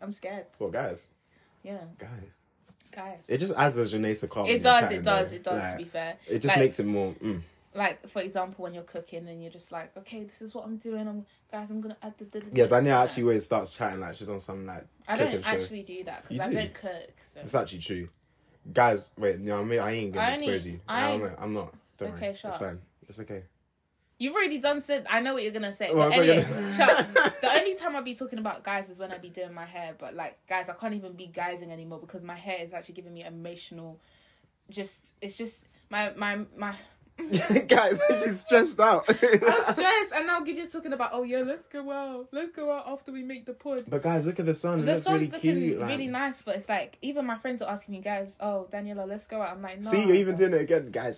I'm scared. For guys. Yeah. Guys. It just adds a je ne sais quoi. It does, like, to be fair. It just makes it more... Like, for example, when you're cooking and you're just like, okay, this is what I'm doing. I'm gonna add the... Yeah, Danielle actually always starts chatting like she's on some, like, I don't actually do that because I do? don't cook. So. It's actually true. Guys, wait, no, I ain't gonna expose you. I'm not. Don't worry. Okay, It's fine. It's okay. You've already said, I know what you're gonna say. Well, but anyway, shut up. The only time I'll be talking about guys is when I be doing my hair. But, like, guys, I can't even be guysing anymore because my hair is actually giving me emotional... It's just... My Guys, she's stressed out. I'm stressed, and now Gideon's talking about, oh yeah, let's go out after we make the pod. But guys, look at the sun. The sun's sun's really looking cute. really nice, but it's like even my friends are asking me, guys, oh Daniela, let's go out. I'm like, no. See, you're even doing it again, guys.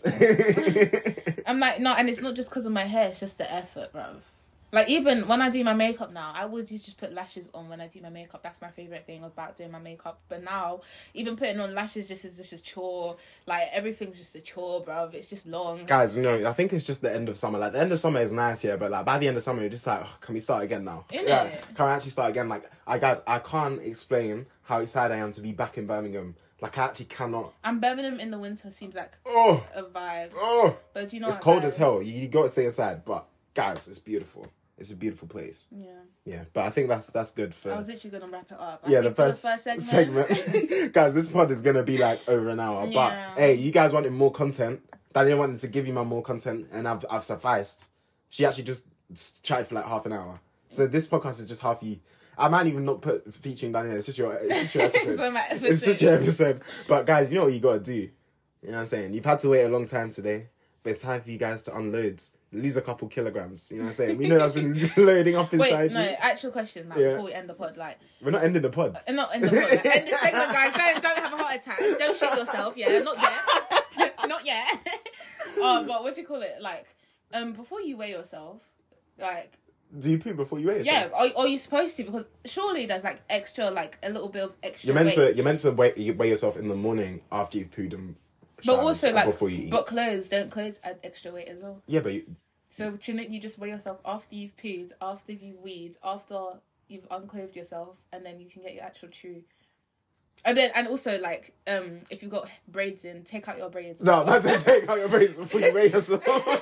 I'm like, no, and it's not just because of my hair; it's just the effort, bro. Like, even when I do my makeup now, I always used to just put lashes on when I do my makeup. That's my favourite thing about doing my makeup. But now, even putting on lashes is just a chore. Like, everything's just a chore, bruv. It's just long. Guys, I think it's just the end of summer. Like, the end of summer is nice, yeah, but, like, by the end of summer, you're just like, oh, can we start again now? Can we actually start again? Like, guys, I can't explain how excited I am to be back in Birmingham. Like, I actually cannot. And Birmingham in the winter seems like a vibe. But do you know it's cold as hell. You got to stay inside. But, guys, it's beautiful. It's a beautiful place. Yeah, but I think that's good for... I was literally going to wrap it up. The first segment. Guys, this pod is going to be like over an hour. Yeah. But, hey, you guys wanted more content. Danielle wanted to give you more content, and I've sufficed. She actually just chatted for like half an hour. So this podcast is just half you. I might even not put featuring Danielle. It's just your episode. It's just your episode. But, guys, you know what you got to do. You know what I'm saying? You've had to wait a long time today, but it's time for you guys to unload. Lose a couple kilograms, you know what I'm saying? We know that's been loading up inside you. Actual question, before we end the pod, we're not ending the pod. Not end the pod. End the segment, guys. Don't have a heart attack. Don't shit yourself, yeah? Not yet. Not yet. But what do you call it? Like, before you weigh yourself, like... Do you poop before you weigh yourself? Yeah, are you supposed to? Because surely there's, like, extra, like, a little bit of extra weight. You're meant to weigh yourself in the morning after you've pooed and... But also, like, before you eat. But don't clothes add extra weight as well? Yeah, but... So, shouldn't you just weigh yourself after you've pooed, after you've weed, after you've unclothed yourself, and then you can get your actual true... And also, like, if you've got braids in, take out your braids. No, that's it. Take out your braids before you weigh yourself.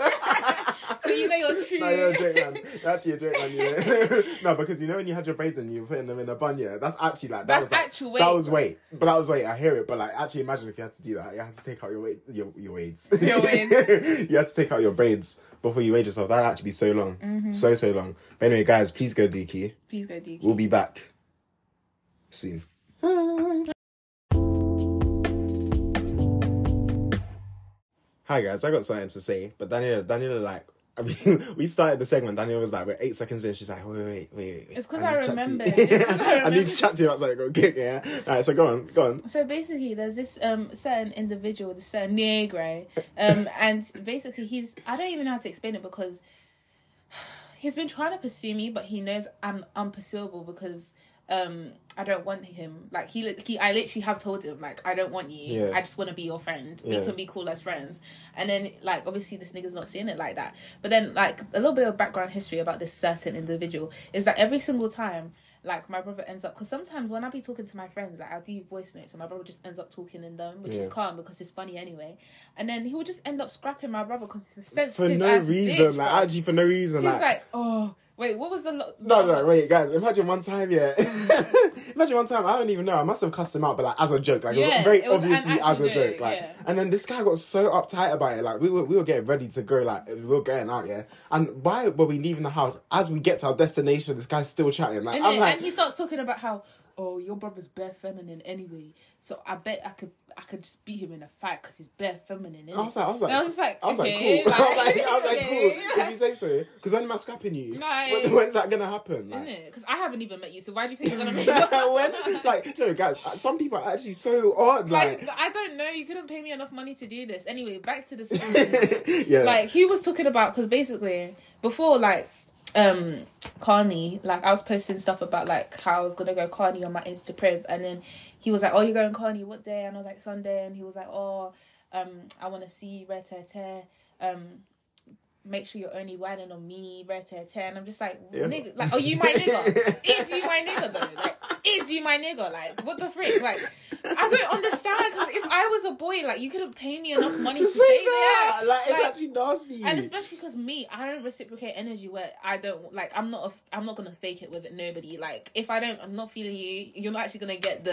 So you know you're true. No, you're a joke, man. You're actually a joke, man. Yeah. No, because you know when you had your braids in, you were putting them in a bun, yeah? That's actually, like... That's actual weight. That was weight. But that was weight. I hear it. But, like, actually imagine if you had to do that. You had to take out your weight... Your weights. Your weights. You had to take out your braids before you weighed yourself. That'd actually be so long. Mm-hmm. So long. But anyway, guys, please go Dookie. Please go Dookie. We'll be back soon. Hi guys, I got something to say, but Daniela, like, I mean, we started the segment. Daniela was like, we're 8 seconds in. She's like, wait. It's because I remember. I need to chat to you about something. Okay, yeah. All right, so go on. So basically, there's this certain individual, this certain negro, and basically I don't even know how to explain it because he's been trying to pursue me, but he knows I'm unpursuable because I don't want him. Like I literally have told him, like, I don't want you. Yeah. I just want to be your friend. We can be cool as friends. And then, like, obviously this nigga's not seeing it like that. But then, like, a little bit of background history about this certain individual is that every single time, like, my brother ends up... Because sometimes when I be talking to my friends, like, I'll do voice notes and my brother just ends up talking in them, which is calm because it's funny anyway. And then he would just end up scrapping my brother because it's a sensitive for no reason. Bitch, like, actually, for no reason. He's like, oh... Wait, what was the... No, wait, guys. Imagine one time, yeah. Imagine one time, I don't even know. I must have cussed him out, but, like, as a joke. Like, it was obviously as a joke. Like, and then this guy got so uptight about it. Like, we were getting ready to go, like, we were going out, yeah. And why were we leaving the house? As we get to our destination, this guy's still chatting. Like, and he starts talking about how, oh, your brother's bare feminine anyway. So I bet I could just beat him in a fight because he's bare feminine. Innit? I was like, cool. I was like, cool. If you say so, because when am I scrapping you? When's that gonna happen? Like, because I haven't even met you, so why do you think you're gonna make it? Like, no, guys, some people are actually so odd. Like, I don't know. You couldn't pay me enough money to do this. Anyway, back to the story. Yeah. Like, he was talking about, because basically before, like, Carney, like, I was posting stuff about, like, how I was gonna go Carney on my Instapriv, and then he was like, oh, you're going Carney, what day? And I was like, Sunday. And he was like, oh, I want to see you, re-te-te. Make sure you're only whining on me, re-te-te. And I'm just like, nigga, like, oh, you my nigga? Is you my nigga, though? Like, Is you my nigga? Like, what the frick? Like, I don't understand, because if I was a boy, like, you couldn't pay me enough money to say that. Like, it's actually nasty. And especially because me, I don't reciprocate energy where I don't, like, I'm not gonna fake it with nobody. Like, if I'm not feeling you, you're not actually gonna get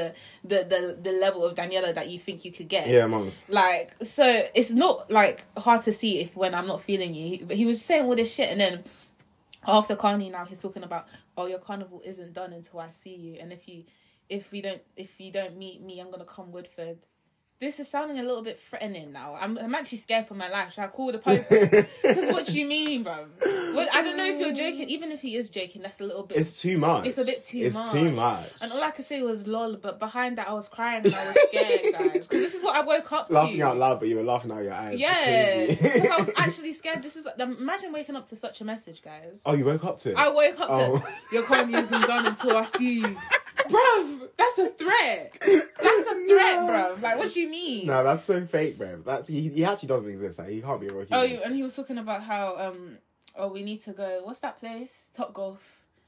the level of Daniela that you think you could get. Yeah, mums. Like, so it's not, like, hard to see if when I'm not feeling you. But he was saying all this shit, and then after Carney now, he's talking about, oh, your carnival isn't done until I see you, and if you don't meet me, I'm gonna come Woodford. This is sounding a little bit threatening now. I'm actually scared for my life. Should I call the police? Because what do you mean, bro? I don't know if you're joking. Even if he is joking, that's a little bit... It's too much. It's a bit too much. It's too much. And all I could say was lol, but behind that I was crying and I was scared, guys. Because this is what I woke up to. Laughing out loud, but you were laughing out your eyes. Yeah. Because I was actually scared. Imagine waking up to such a message, guys. Oh, you woke up to it? I woke up to, your carnival isn't done until I see you. Bruv, that's a threat. That's a threat, bruv. Like, what do you mean? No, that's so fake, bruv. He actually doesn't exist. Like, he can't be a real Oh, human. and he was talking about how, we need to go, what's that place? Top Golf.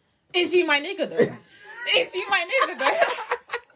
Is you my nigga, though? Is you my nigga, though?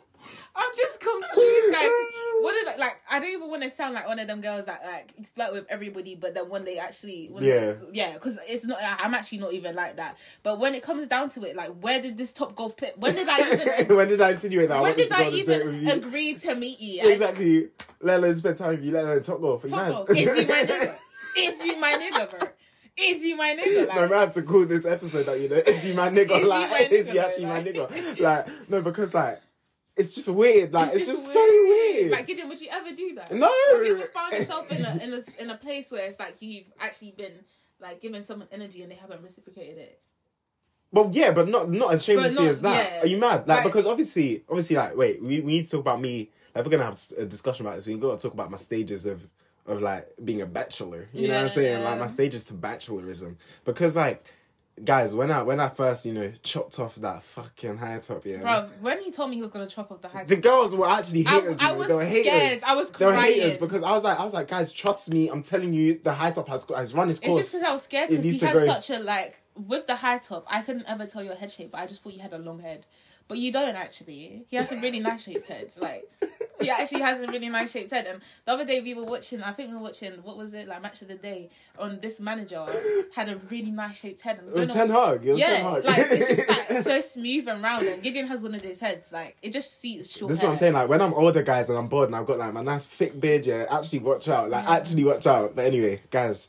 I'm just confused, guys. What is it, like, I don't even want to sound like one of them girls that, like, flirt with everybody, but then when they actually... because it's not... I'm actually not even like that. But when it comes down to it, like, where did this Top Golf... When did I even... When did I insinuate that? When did I even agree to meet you? Exactly. Let alone spend time with you, let alone Top Golf. Top Golf. Is you my nigga? Is you my nigga, bro? Is you my nigga? Like, no, I have to call this episode that, you know, is you my nigga? Is Like, you my nigga, is he actually my nigga? Like, no, because, like, it's just weird. Like, it's just so weird. Like, Gideon, would you ever do that? No. Have you ever found yourself in a place where it's like you've actually been, like, giving someone energy and they haven't reciprocated it? Well, yeah, but not as shamelessly as that. Yeah. Are you mad? Like, because obviously, like, wait, we need to talk about me. Like, if we're gonna have a discussion about this, we got to talk about my stages of like being a bachelor. You know what I'm saying? Like, my stages to bachelorism. Because, like, guys, when I first, you know, chopped off that fucking high top, yeah. Bro, when he told me he was gonna chop off the high top, the girls were actually haters. I was they were haters. scared. I was crying. They were haters because I was like, guys, trust me. I'm telling you, the high top has run its course. It's just because I was scared because he had such a, like, with the high top, I couldn't ever tell your head shape, but I just thought you had a long head. But you don't actually. He has a really nice shaped head. Like, he actually has a really nice shaped head. And the other day we were watching, what was it, like, Match of the Day, on this manager had a really nice shaped head. And it was Ten Hag. Ten Hag. Like, it's just, like, so smooth and round. And Gideon has one of those heads, like, it just suits short This is hair. what I'm saying, like, when I'm older, guys, and I'm bored and I've got, like, my nice thick beard, yeah, actually watch out. Like, actually watch out. But anyway, guys,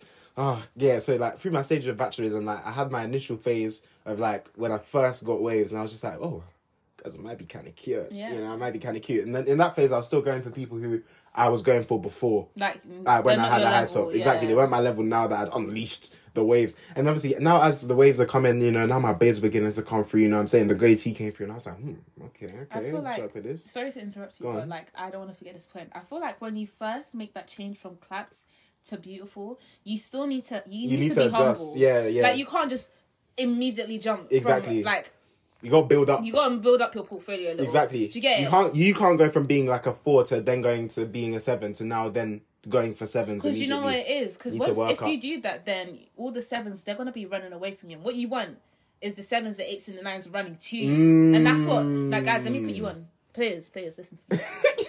so, like, through my stage of bachelorism, like, I had my initial phase of, like, when I first got waves, and I was just like, oh, guys, it might be kind of cute. Yeah. You know, it might be kind of cute. And then in that phase, I was still going for people who I was going for before. Like when I had a high top. Exactly. They weren't my level now that I'd unleashed the waves. And obviously, now as the waves are coming, you know, now my babes are beginning to come through, you know what I'm saying? The grey tea came through, and I was like, okay, I feel let's like, work with this. sorry to interrupt you, but, like, I don't want to forget this point. I feel like when you first make that change from claps to beautiful, you still need to, you need to be adjust. humble. Yeah. Like, you can't just immediately jump Exactly. from, like, you got to build up. You got to build up your portfolio a little. Exactly. Do you get it? You can't go from being like a 4 to then going to being a 7 to now then going for 7s. Because you know what it is. Because if up. you do that, then all the 7s, they're going to be running away from you. What you want is the 7s, the 8s, and the 9s running to you. And that's what, like, guys, let me put you on. Players, listen to me.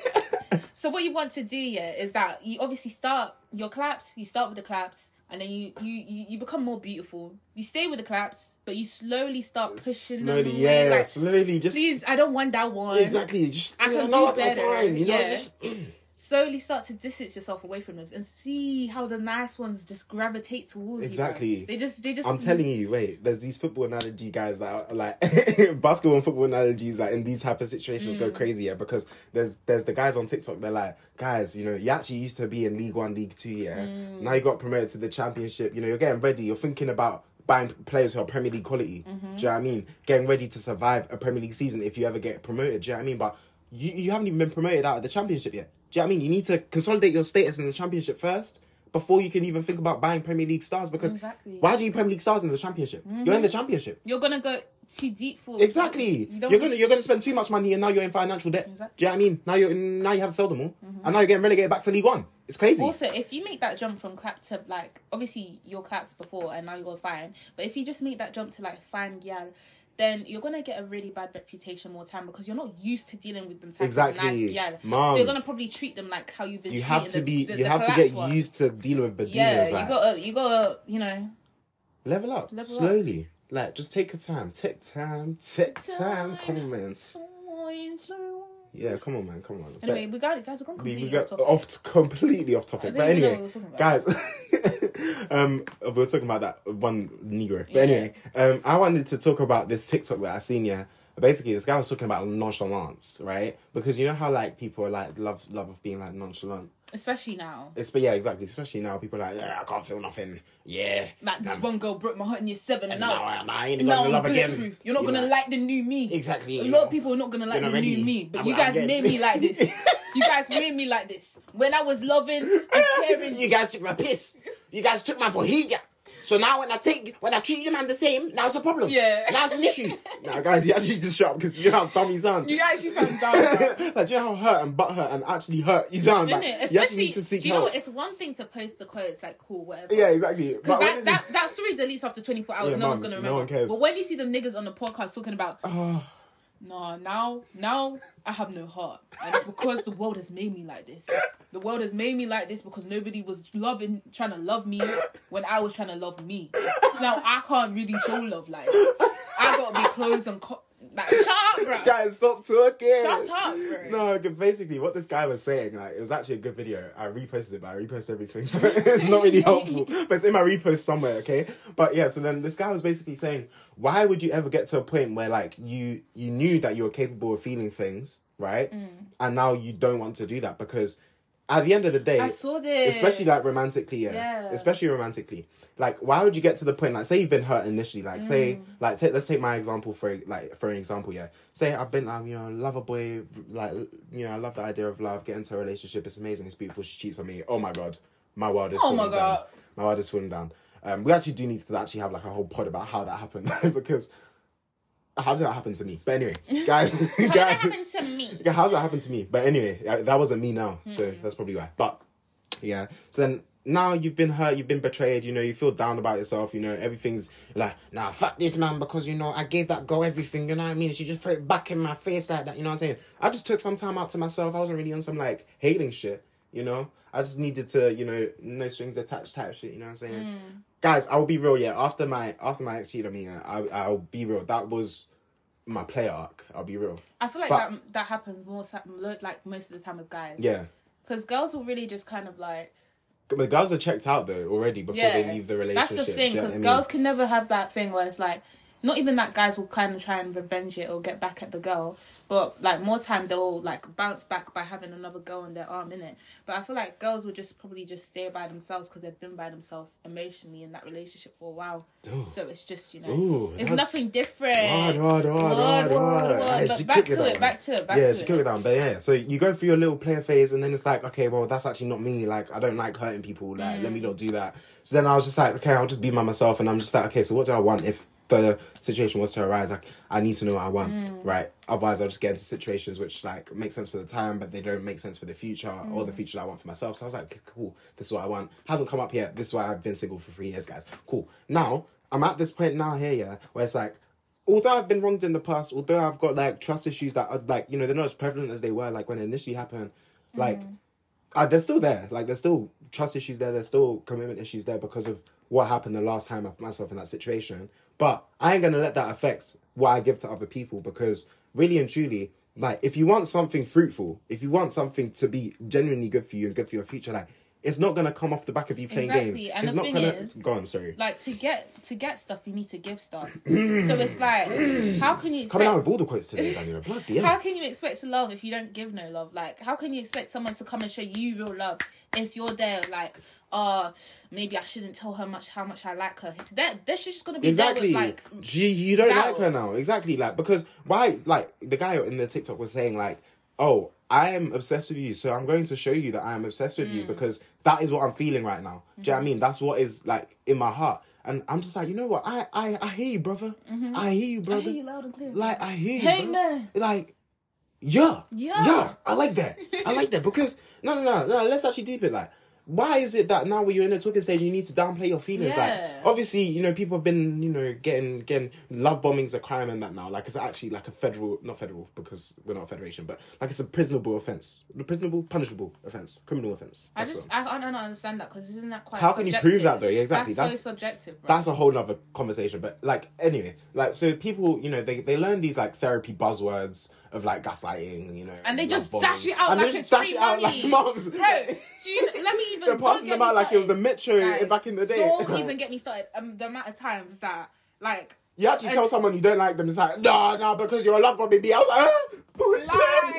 So what you want to do, is that you obviously start your claps, you start with the claps, and then you become more beautiful. You stay with the claps, but you slowly start pushing them away. Like, slowly. Just please, I don't want that one. Exactly. Just I can do better. Time, you know, just slowly start to distance yourself away from them and see how the nice ones just gravitate towards you. Exactly. They just. I'm telling you, wait. There's these football analogy guys that are like basketball and football analogies that in these type of situations go crazy. Yeah, because there's the guys on TikTok. They're like, guys, you know, you actually used to be in League 1, League 2. Yeah, now you got promoted to the Championship. You know, you're getting ready. You're thinking about buying players who are Premier League quality. Do you know what I mean? Getting ready to survive a Premier League season if you ever get promoted. Do you know what I mean? But you haven't even been promoted out of the Championship yet. Do you know what I mean? You need to consolidate your status in the Championship first before you can even think about buying Premier League stars. Because why do you Premier League stars in the Championship? You're in the Championship. You're gonna go too deep for exactly. You're gonna spend too much money and now you're in financial debt. Exactly. Do you know what I mean? Now you have to sell them all, and now you're getting relegated back to League 1. It's crazy. Also, if you make that jump from clap to, like, obviously your claps before and now you're fine, but if you just make that jump to, like, fine gal, then you're gonna get a really bad reputation more time because you're not used to dealing with them type Exactly. of nice, yeah. Mums, so you're gonna probably treat them like how you've been. You have to treating be. the You have to polite get one. used to dealing with beginners. Yeah, like, you gotta, you know, level up slowly. Like, just take your time. Take time. Come on, man. Yeah, come on, man. Come on. Anyway, we got it, guys. We're going We completely got completely off topic. But anyway, guys, we were talking about that one Negro. But anyway, I wanted to talk about this TikTok that I seen. Yeah, basically, this guy was talking about nonchalance, right? Because you know how like people are like love of being like nonchalant. Especially now. Yeah, exactly. Especially now, people are like, yeah, I can't feel nothing. Yeah. Like this one girl broke my heart in year 7, and now I ain't gonna love again. Bulletproof. You're not gonna like the new me. Exactly. A lot of people are not gonna like the new me, but you guys made me like this. You guys made me like this. When I was loving and caring, you guys took my piss. You guys took my vajija. So now when I treat you man the same, now it's a problem. Yeah. Now it's an issue. Now guys, you actually just shut up because you know how dumb you sound. You actually sound dumb. Like, do you know how hurt and butthurt and actually hurt you sound? Like, Especially, you actually need to seek do you know help. what? It's one thing to post the quotes like cool, whatever. Yeah, exactly. Because that story deletes after 24 hours. Yeah, no one's gonna remember. No one cares. But when you see them niggas on the podcast talking about, no, now I have no heart, and it's because the world has made me like this. The world has made me like this because nobody was trying to love me when I was trying to love me. So now I can't really show love. Like, I gotta be close and like, shut up, bro. Guys, stop talking. Shut up, bro. No, basically what this guy was saying, like, it was actually a good video. I reposted it, but I repost everything, so it's not really helpful. But it's in my repost somewhere, okay? But yeah, so then this guy was basically saying, why would you ever get to a point where like you knew that you were capable of feeling things, right? And now you don't want to do that because at the end of the day, I saw this. Especially like romantically, especially romantically. Like, why would you get to the point, like, say you've been hurt initially, like, say, like, let's take my example for an example, yeah. Say I've been, you know, love a boy, like, you know, I love the idea of love, get into a relationship, it's amazing, it's beautiful, she cheats on me, oh my god, my world is falling down. My world is falling down. We actually do need to actually have, like, a whole pod about how that happened, because how did that happen to me? But anyway, guys. How did that happen to me? Yeah, how's that happen to me? But anyway, that wasn't me now, so that's probably why. But, yeah, so then now you've been hurt, you've been betrayed, you know, you feel down about yourself, you know, everything's like, nah, fuck this man because, you know, I gave that girl everything, you know what I mean? She just threw it back in my face like that, you know what I'm saying? I just took some time out to myself. I wasn't really on some, like, hating shit, you know? I just needed to, you know, no strings attached type shit, you know what I'm saying? Guys, I'll be real, yeah, after my ex cheated on me, I'll be real, that was my play arc, I'll be real. I feel like that happens like most of the time with guys. Yeah. Because girls will really just kind of like... The girls are checked out though already before they leave the relationship. That's the thing, because girls can never have that thing where it's like, not even that guys will kind of try and revenge it or get back at the girl, but like more time they'll like bounce back by having another girl in their arm, innit? But I feel like girls will just probably just stay by themselves because they've been by themselves emotionally in that relationship for a while. Ooh. So it's just, you know, it's nothing different. But back to it. Yeah, she killed it down. But yeah, so you go through your little player phase and then it's like, okay, well, that's actually not me. Like, I don't like hurting people. Like, let me not do that. So then I was just like, okay, I'll just be by myself. And I'm just like, okay, so what do I want if the situation was to arise? Like, I need to know what I want, right? Otherwise, I'll just get into situations which like make sense for the time, but they don't make sense for the future or the future that I want for myself. So I was like, okay, cool, this is what I want. Hasn't come up yet. This is why I've been single for 3 years, guys. Cool. Now I'm at this point now here, yeah, where it's like, although I've been wronged in the past, although I've got like trust issues that are like, you know, they're not as prevalent as they were like when it initially happened, like they're still there. Like there's still trust issues there. There's still commitment issues there because of what happened the last time I put myself in that situation. But I ain't gonna let that affect what I give to other people, because really and truly, like, if you want something fruitful, if you want something to be genuinely good for you and good for your future, like, it's not gonna come off the back of you playing games. And it's the not thing gonna is, go on, sorry. Like to get stuff, you need to give stuff. So it's like, how can you expect... Coming out with all the quotes today, Daniel. Bloody hell. How can you expect to love if you don't give no love? Like, how can you expect someone to come and show you real love if you're there like, maybe I shouldn't tell her how much I like her? That shit's just gonna be exactly. there with, like, gee, you don't doubts. like her now. Exactly, like, because why? Like, the guy in the TikTok was saying like, oh, I am obsessed with you, so I'm going to show you that I am obsessed with you because that is what I'm feeling right now. Do you know what I mean? That's what is like in my heart. And I'm just like, you know what? I hear you, brother. I hear you, brother. I hear you loud and clear. Like, I hear you, hey, bro. man. Like, yeah, I like that. I like that because no. Let's actually deep it. Like, why is it that now when you're in a talking stage, you need to downplay your feelings? Yeah. Like, obviously, you know, people have been, you know, getting love bombing's a crime and that now. Like, it's actually like a not federal because we're not a federation, but like it's a prisonable offence. Punishable offence. Criminal offence. I don't understand that because isn't that quite How can you prove that though? Yeah, exactly. That's so subjective, bro. That's a whole nother conversation. But like, anyway, like, so people, you know, they learn these like therapy buzzwords of like gaslighting, you know, and they just bombing. dash it out and like they it's just dash free it out money. like mums. Bro, let me even... They're passing them out like it was the Metro back in the day. Don't even get me started. The amount of times that, like... You actually tell someone you don't like them, it's like, no, because you're a love bomb, baby. I was like, when?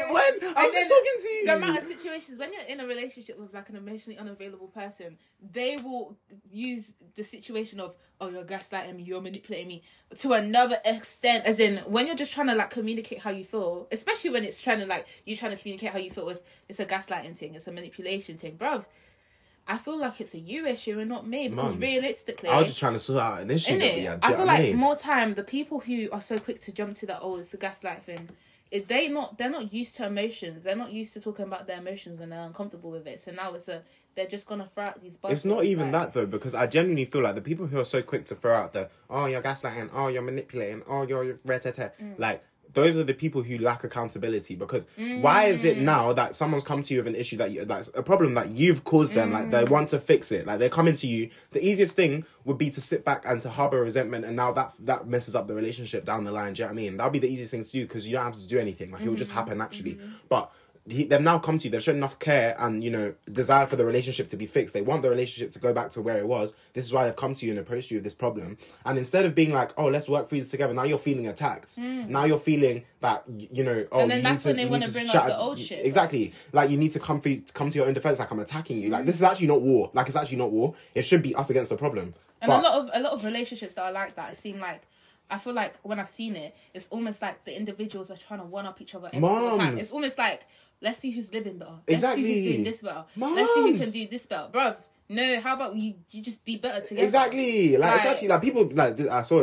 I was just talking to you. The amount of situations, when you're in a relationship with like an emotionally unavailable person, they will use the situation of, oh, you're gaslighting me, you're manipulating me, to another extent. As in, when you're just trying to like communicate how you feel, especially when it's trying to like, you're trying to communicate how you feel, it's a gaslighting thing, it's a manipulation thing. Bruv, I feel like it's a you issue and not me, because realistically... I was just trying to sort out an issue that we had. I feel like more time, the people who are so quick to jump to that, oh, it's a gaslight thing, they're not used to emotions. They're not used to talking about their emotions and they're uncomfortable with it. So now they're just going to throw out these buzzwords. It's not even that though, because I genuinely feel like the people who are so quick to throw out the, oh, you're gaslighting, oh, you're manipulating, oh, you're like, those are the people who lack accountability, because why is it now that someone's come to you with an issue that's a problem that you've caused them, like they want to fix it, like they're coming to you, the easiest thing would be to sit back and to harbour resentment, and now that messes up the relationship down the line. Do you know what I mean? That would be the easiest thing to do, because you don't have to do anything, like it will just happen naturally. But they've now come to you, they've shown enough care and, you know, desire for the relationship to be fixed. They want the relationship to go back to where it was. This is why they've come to you and approached you with this problem. And instead of being like, oh, let's work through this together, now you're feeling attacked. Now you're feeling that, you know, oh, and then that's when they want to bring up the old shit. Exactly. Like, you need to come to your own defense, like I'm attacking you. Like, this is actually not war. Like, it's actually not war. It should be us against the problem. And a lot of relationships that are like that, it seem like, I feel like when I've seen it, it's almost like the individuals are trying to one-up each other every single time. It's almost like, let's see who's living better. Let's see who's doing this better. Let's see who can do this better. Bruv, no, how about you just be better together? Exactly. Like, it's actually, like, people, like, I saw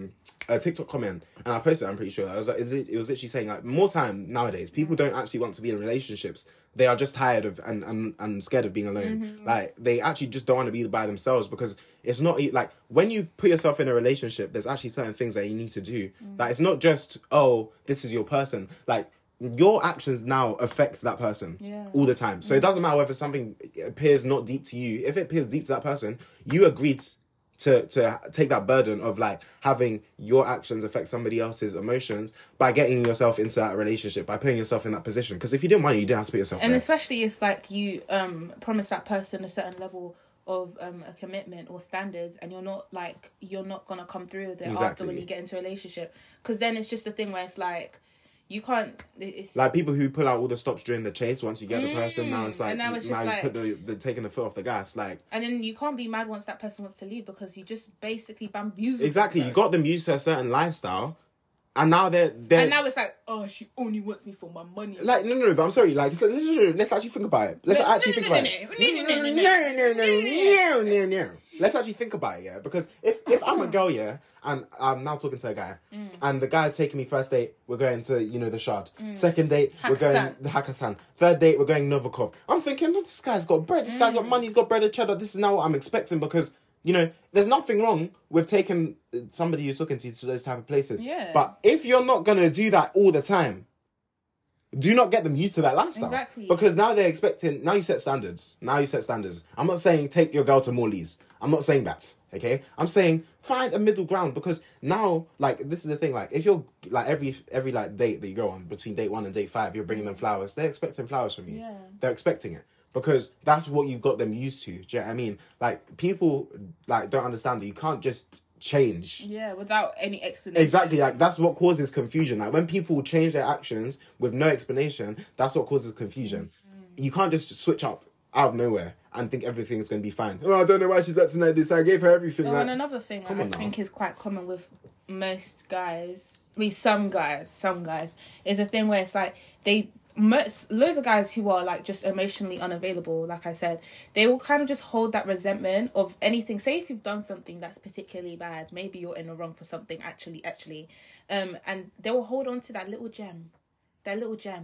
a TikTok comment, and I posted it, I'm pretty sure. I was like, it was literally saying, like, more time nowadays, people don't actually want to be in relationships. They are just tired of and scared of being alone. Like, they actually just don't want to be by themselves, because it's not, like, when you put yourself in a relationship, there's actually certain things that you need to do. Like, it's not just, oh, this is your person. Like, your actions now affects that person all the time. So it doesn't matter whether something appears not deep to you. If it appears deep to that person, you agreed to take that burden of like having your actions affect somebody else's emotions by getting yourself into that relationship, by putting yourself in that position. Because if you didn't want it, you didn't have to put yourself and there. Especially if like you promise that person a certain level of a commitment or standards, and you're not gonna come through with it after when you get into a relationship. Because then it's just a thing where it's like, you can't... It's... Like people who pull out all the stops during the chase once you get the person, now it's like... And now it's just now like... you put the taking the foot off the gas, like... And then you can't be mad once that person wants to leave, because you just basically bamboozle. Exactly, you got them used to a certain lifestyle, and now they're... And now it's like, oh, she only wants me for my money. Like, no, but I'm sorry, like, let's actually think about it. Let's actually think about it. No. Let's actually think about it, yeah? Because if I'm a girl, yeah, and I'm now talking to a guy, and the guy's taking me first date, we're going to, you know, the Shard. Second date, we're going the Hakkasan. Third date, we're going Novikov. I'm thinking, oh, this guy's got bread, this guy's got money, he's got bread and cheddar. This is now what I'm expecting, because, you know, there's nothing wrong with taking somebody you're talking to those type of places. Yeah. But if you're not going to do that all the time, do not get them used to that lifestyle. Exactly. Because now they're expecting... Now you set standards. I'm not saying take your girl to Morley's. I'm not saying that, okay? I'm saying find a middle ground, because now, like, this is the thing, like, if you're, like, every like, date that you go on, between date 1 and date 5, you're bringing them flowers, they're expecting flowers from you. Yeah. They're expecting it. Because that's what you've got them used to. Do you know what I mean? Like, people, like, don't understand that you can't just change. Yeah, without any explanation. Exactly, like, that's what causes confusion. Like, when people change their actions with no explanation, that's what causes confusion. You can't just switch up out of nowhere and think everything's going to be fine. Oh, I don't know why she's acting like this. I gave her everything. Oh, and another thing I think is quite common with most guys, I mean, some guys, is a thing where it's like loads of guys who are like just emotionally unavailable, like I said, they will kind of just hold that resentment of anything. Say if you've done something that's particularly bad, maybe you're in the wrong for something actually, and they will hold on to that little gem,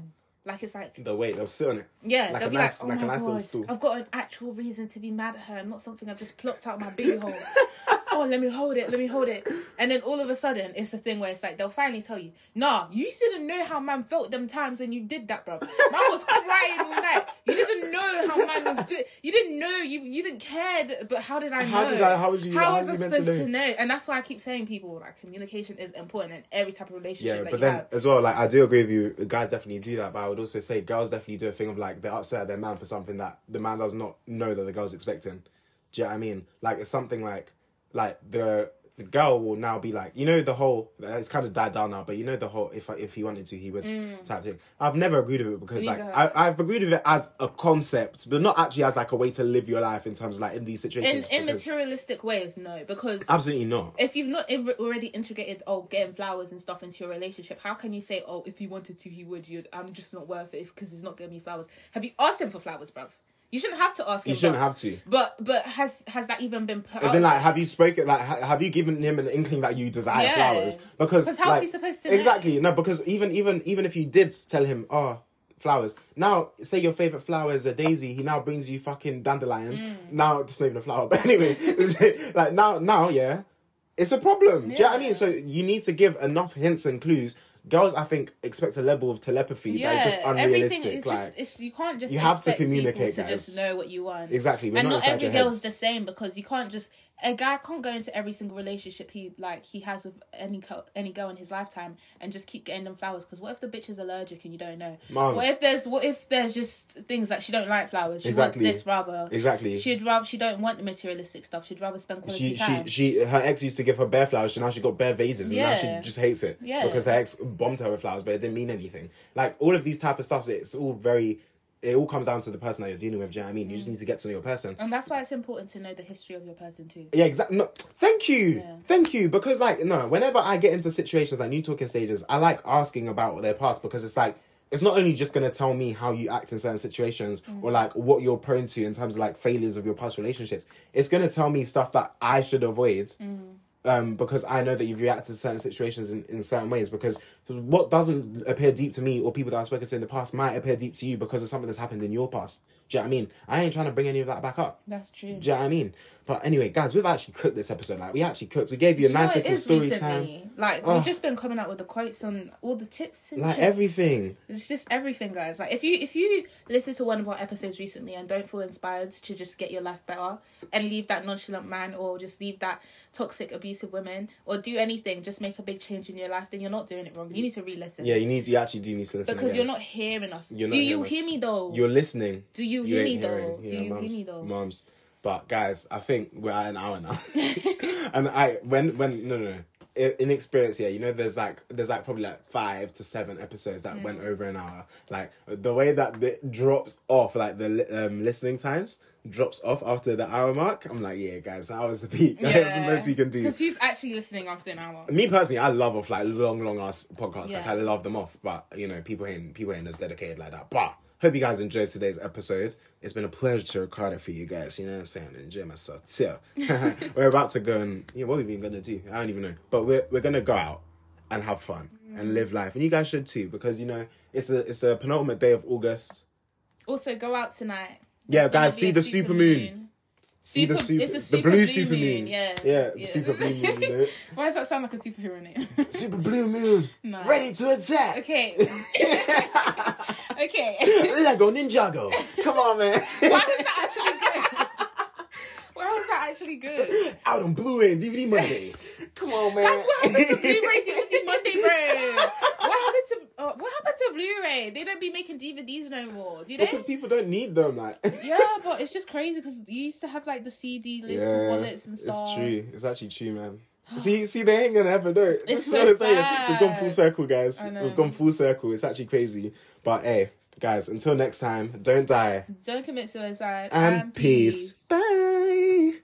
Like, it's like... The weight, they'll sit on it. Yeah, like they'll a be nice, like, oh my little God, stool. I've got an actual reason to be mad at her, not something I've just plucked out my booty hole. Oh, let me hold it. And then all of a sudden, it's a thing where it's like, they'll finally tell you, nah, you didn't know how man felt them times when you did that, bro. Man was crying all night. You didn't know how man was doing. You didn't know. You didn't care. But how did I know? How was I supposed to know? And that's why I keep saying, people, like, communication is important in every type of relationship. Yeah, that but you then have. as well, like, I do agree with you. Guys definitely do that, but I would also say girls definitely do a thing of like they're upset at their man for something that the man does not know that the girl's expecting. Do you know what I mean? Like, it's something like the girl will now be like, you know, the whole, it's kind of died down now, but you know, the whole, if he wanted to, he would type thing. I've never agreed with it because like, I've agreed with it as a concept, but not actually as like a way to live your life in terms of like in these situations. In materialistic ways, no, because absolutely not. If you've not already integrated, getting flowers and stuff into your relationship, how can you say, if he wanted to, he would? I'm just not worth it because he's not giving me flowers. Have you asked him for flowers, bruv? You shouldn't have to ask him. You shouldn't have to. But has that even been put As in, like, have you spoken, like, have you given him an inkling that you desire flowers? Because how's he supposed to know? Exactly. No, because even if you did tell him, flowers. Now, say your favourite flower is a daisy, he now brings you fucking dandelions. Now, it's not even a flower, but anyway. like, now, yeah, it's a problem. Do you know what I mean? So, you need to give enough hints and clues. Girls, I think, expect a level of telepathy that is just unrealistic. You can't just. You have to communicate, to just know what you want. Exactly, and not every girl's the same because you can't just. A guy can't go into every single relationship he has with any girl in his lifetime and just keep getting them flowers. Because what if the bitch is allergic and you don't know? What if there's just things like she don't like flowers? She wants this rather. Exactly. She don't want the materialistic stuff. She'd rather spend quality time. Her ex used to give her bare flowers. Now she got bare vases, and now she just hates it because her ex bombed her with flowers, but it didn't mean anything. Like all of these type of stuff, it's all very. It all comes down to the person that you're dealing with. Do you know what I mean? You just need to get to know your person, and that's why it's important to know the history of your person too. Yeah, exactly. No, thank you. Because whenever I get into situations like new talking stages, I like asking about their past because it's like it's not only just gonna tell me how you act in certain situations or like what you're prone to in terms of like failures of your past relationships. It's gonna tell me stuff that I should avoid. Because I know that you've reacted to certain situations in certain ways. Because what doesn't appear deep to me or people that I've spoken to in the past might appear deep to you because of something that's happened in your past. Do you know what I mean? I ain't trying to bring any of that back up. That's true. Do you know what I mean? But anyway, guys, we've actually cooked this episode. Like, we actually cooked. We gave you a nice little story time. Like, we've just been coming out with the quotes and all the tips and like tricks. Everything. It's just everything, guys. Like, if you listen to one of our episodes recently and don't feel inspired to just get your life better and leave that nonchalant man or just leave that toxic, abusive woman or do anything, just make a big change in your life, then you're not doing it wrong. You need to re-listen. Yeah, you actually do need to listen because again. you're not hearing us. Do you hear me though? You're listening. Do you hear me though? Do you hear me though? Mums. But guys, I think we're at an hour now. And no. In experience, yeah, you know, there's probably like 5 to 7 episodes that went over an hour. Like the way that it drops off, like the listening times drops off after the hour mark. I'm like, yeah, guys, that was the peak. Yeah. That's the most we can do. Because who's actually listening after an hour? Me personally, I love off like long ass podcasts. Yeah. Like I love them off, but you know, people ain't as dedicated like that. But hope you guys enjoyed today's episode. It's been a pleasure to record it for you guys. You know what I'm saying? Enjoy myself. So, we're about to go and... what are we even going to do? I don't even know. But we're going to go out and have fun and live life. And you guys should too because, you know, it's the penultimate day of August. Also, go out tonight. Yeah, guys, see the super moon. See it's the blue super moon. Yeah, the super blue moon. You know? Why does that sound like a superhero name? Super blue moon. No. Ready to attack. Okay. Okay. Lego Ninjago. Come on, man. Why was that actually good? Why was that actually good? Out on Blu-ray and DVD Monday. Come on, man. That's what happened to Blu-ray DVD Monday, bro. What happened to Blu-ray? They don't be making DVDs no more, do they? Because people don't need them, like. Yeah, but it's just crazy because you used to have like the CD lids and wallets and stuff. It's true. It's actually true, man. See, they ain't gonna ever do it. It's so sad. We've gone full circle, guys. We've gone full circle. It's actually crazy. But hey, guys, until next time, don't die. Don't commit suicide. And peace. Bye.